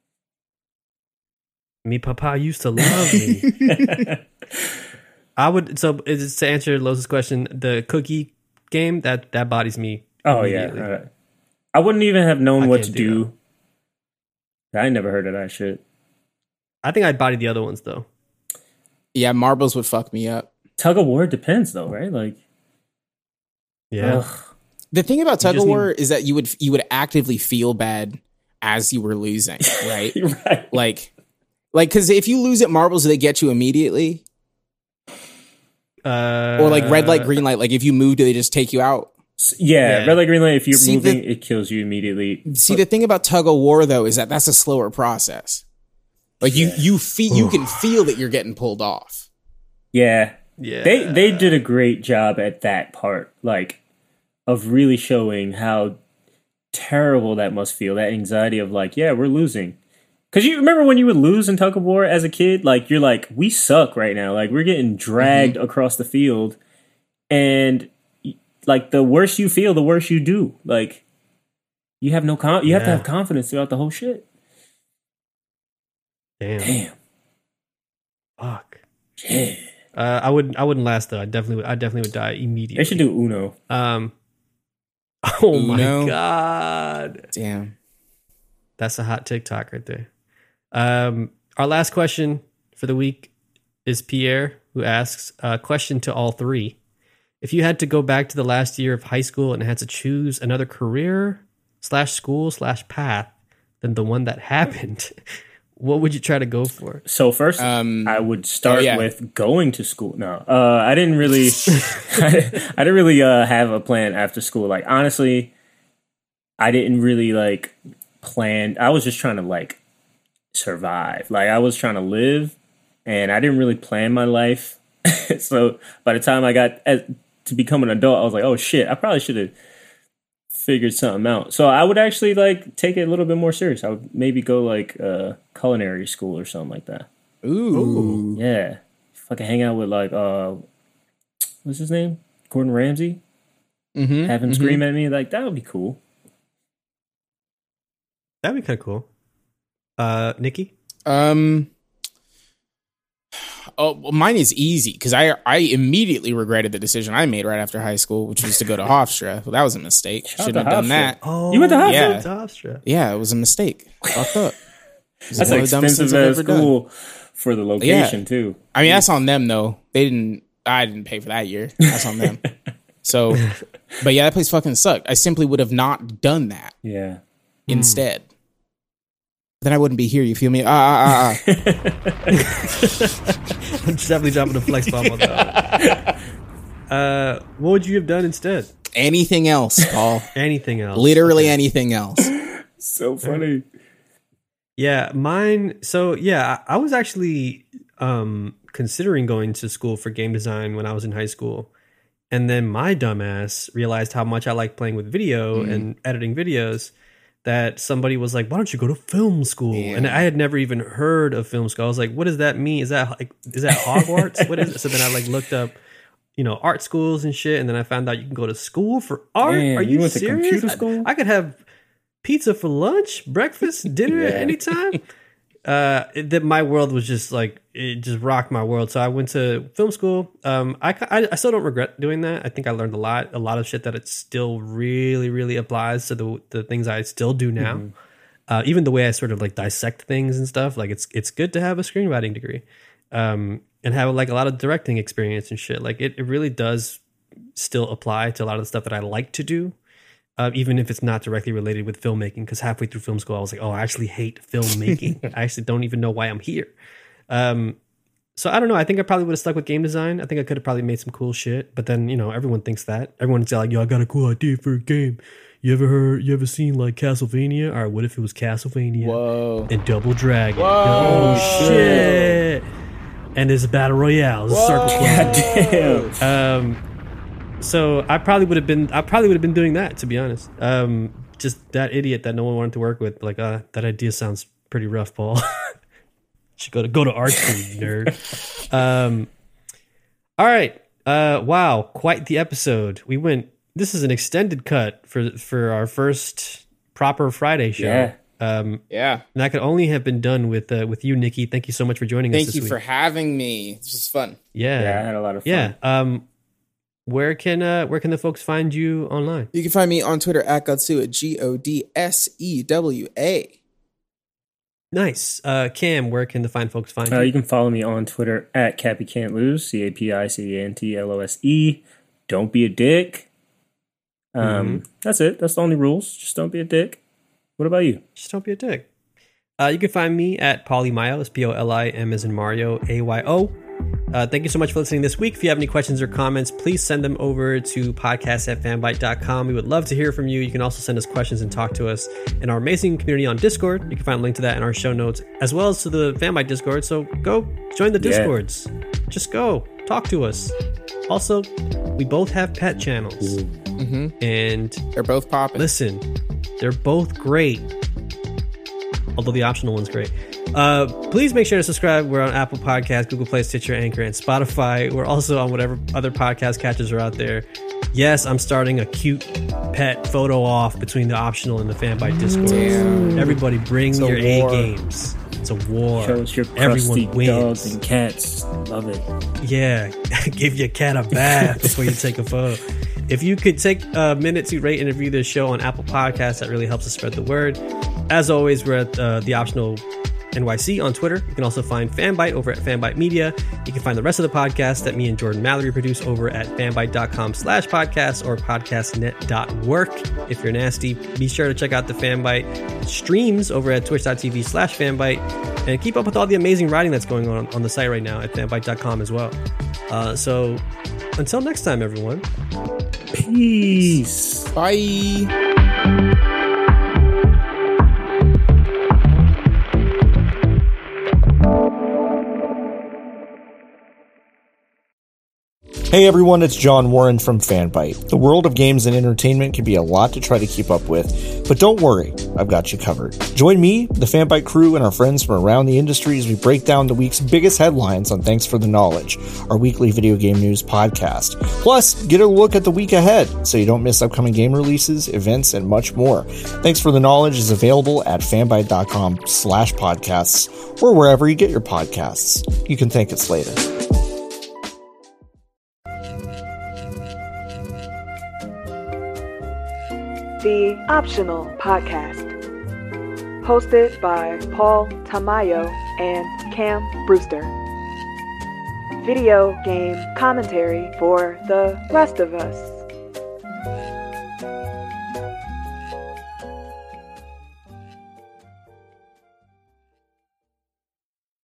Me papa used to love me. I would so is to answer Los's question, the cookie game that that bodies me. Oh yeah, immediately. uh, I wouldn't even have known I what to can't do do. I never heard of that shit. I think I'd body the other ones though. Yeah, marbles would fuck me up. Tug of war depends though, right? Like, Yeah. ugh. The thing about tug of just war is that you would you would actively feel bad as you were losing, right? right. like, like because if you lose at marbles, do they get you immediately? Uh, Or like red light, green light? Like if you move, do they just take you out? S- Yeah, Yeah. red light, green light. If you're See, moving, the- it kills you immediately. See, the thing about tug of war though is that that's a slower process. Like you you feel you can feel that you're getting pulled off. Yeah, Yeah. they they did a great job at that part, like of really showing how terrible that must feel. That anxiety of like, yeah, we're losing. Because you remember when you would lose in tug of war as a kid, like you're like, we suck right now. Like we're getting dragged across the field, and like the worse you feel, the worse you do. Like you have no con- you have to Yeah. have confidence throughout the whole shit. Damn. Damn. Fuck. Yeah. Uh, I wouldn't. I wouldn't last though. I definitely. Would, I definitely would die immediately. They should do Uno. Um. Oh my Uno. god, Damn. that's a hot TikTok right there. Um. Our last question for the week is Pierre, who asks a question to all three. If you had to go back to the last year of high school and had to choose another career slash school slash path than the one that happened, what would you try to go for? So first, Um, I would start oh, yeah. with going to school. No, uh, I didn't really, I, I didn't really uh, have a plan after school. Like honestly, I didn't really like plan. I was just trying to like survive. Like I was trying to live, and I didn't really plan my life. So by the time I got as, to become an adult, I was like, oh shit, I probably should have figured something out. So I would actually like take it a little bit more serious. I would maybe go like uh, culinary school or something like that. Ooh. Yeah. Fucking hang out with like uh, what's his name? Gordon Ramsay. Mm-hmm. Have him mm-hmm. scream at me, like that would be cool. That'd be kind of cool. Uh, Nikki? Um. Oh, well, mine is easy because I I immediately regretted the decision I made right after high school, which was to go to Hofstra. Well, that was a mistake. Shout Shouldn't have to done Hofstra. that. Oh, You went to Hofstra? Yeah. to Hofstra. Yeah, it was a mistake. Fucked up. It was That's one an of the dumbest expensive things I've ass ever done. school for the location Yeah. too. I mean, that's on them though. They didn't. I didn't pay for that year. That's on them. So, but yeah, that place fucking sucked. I simply would have not done that Yeah. instead. Then I wouldn't be here. You feel me? Ah, ah, ah, ah. I'm definitely dropping a flex bomb on that. Uh, what would you have done instead? Anything else, Paul? Anything else? Literally anything else. So funny. Yeah, mine. So yeah, I I was actually um, considering going to school for game design when I was in high school, and then my dumbass realized how much I like playing with video Mm. and editing videos. That somebody was like, "Why don't you go to film school?" Yeah. And I had never even heard of film school. I was like, "What does that mean? Is that like is that Hogwarts? What is it?" So then I like looked up, you know, art schools and shit, and then I found out you can go to school for art. Damn, Are you, you went to serious? computer I- school? I, could have pizza for lunch, breakfast, dinner at Yeah. any time. Uh, it, that my world was just like it just rocked my world. So I went to film school. Um, I, I I still don't regret doing that. I think I learned a lot, a lot of shit that it still really really applies to the the things I still do now. Mm-hmm. Uh, even the way I sort of like dissect things and stuff. Like it's it's good to have a screenwriting degree, um, and have like a lot of directing experience and shit. Like it, it really does still apply to a lot of the stuff that I like to do. Uh, even if it's not directly related with filmmaking, because halfway through film school, I was like, oh, I actually hate filmmaking. I actually don't even know why I'm here. Um, so I don't know. I think I probably would have stuck with game design. I think I could have probably made some cool shit. But then, you know, everyone thinks that. Everyone's like, yo, I got a cool idea for a game. You ever heard, you ever seen like Castlevania? All right, what if it was Castlevania Whoa. and Double Dragon? Whoa. Oh, shit. And there's a battle royale. There's a circle God close. damn. Um, so I probably would have been, I probably would have been doing that, to be honest. Um, just that idiot that no one wanted to work with. Like, uh, that idea sounds pretty rough, Paul. Should go to go to art school, you nerd. Um, all right. Uh, wow, quite the episode. We went. This is an extended cut for for our first proper Friday show. Yeah. Um, Yeah. and that could only have been done with uh, with you, Nikki. Thank you so much for joining us Thank this you week. for having me. This was fun. yeah, Yeah, I had a lot of fun. yeah. Um, where can uh, where can the folks find you online? You can find me on Twitter at Godsewa, G O D S E W A. Nice. Uh, Cam, where can the fine folks find Uh, you? you can follow me on Twitter at Cappy Can't Lose, C A P I C A N T L O S E. Don't be a dick. Um, Mm-hmm. That's it. That's the only rules. Just don't be a dick. What about you? Just don't be a dick. Uh, you can find me at Polymayo. It's P O L I M as in Mario, A Y O. Uh, thank you so much for listening this week. If you have any questions or comments, please send them over to podcast at fanbyte dot com. We would love to hear from you. You can also send us questions and talk to us in our amazing community on Discord. You can find a link to that in our show notes, as well as to the Fanbyte Discord. So go join the Yeah. Discords. Just go. Talk to us. Also, we both have pet channels. Mm-hmm. And They're both popping. listen, they're both great. Although the optional one's great. Uh, please make sure to subscribe. We're on Apple Podcasts, Google Play, Stitcher, Anchor, and Spotify. We're also on whatever other podcast catchers are out there. Yes, I'm starting a cute pet photo off between the optional and the Fanbyte Discord. Damn. Everybody bring It's a your A war. games. It's a war. Show us your Everyone crusty dogs wins. and cats. Love it. Yeah, give your cat a bath before you take a photo. If you could take a minute to rate and review this show on Apple Podcasts, that really helps us spread the word. As always, we're at uh, the optional N Y C on Twitter. You can also find Fanbyte over at Fanbyte Media. You can find the rest of the podcast that me and Jordan Mallory produce over at fanbyte.com slash podcast or podcastnet.work. If you're nasty, be sure to check out the Fanbyte streams over at twitch.tv slash fanbyte and keep up with all the amazing writing that's going on on the site right now at fanbyte dot com as well. Uh, so until next time, everyone. Peace. Bye. Hey everyone, it's John Warren from Fanbyte. The world of games and entertainment can be a lot to try to keep up with, but don't worry, I've got you covered. Join me, the Fanbyte crew, and our friends from around the industry as we break down the week's biggest headlines on Thanks for the Knowledge, our weekly video game news podcast. Plus, get a look at the week ahead so you don't miss upcoming game releases, events, and much more. Thanks for the Knowledge is available at fanbyte.com slash podcasts or wherever you get your podcasts. You can thank us later. The Optional Podcast, hosted by Paul Tamayo and Cam Brewster. Video game commentary for the rest of us.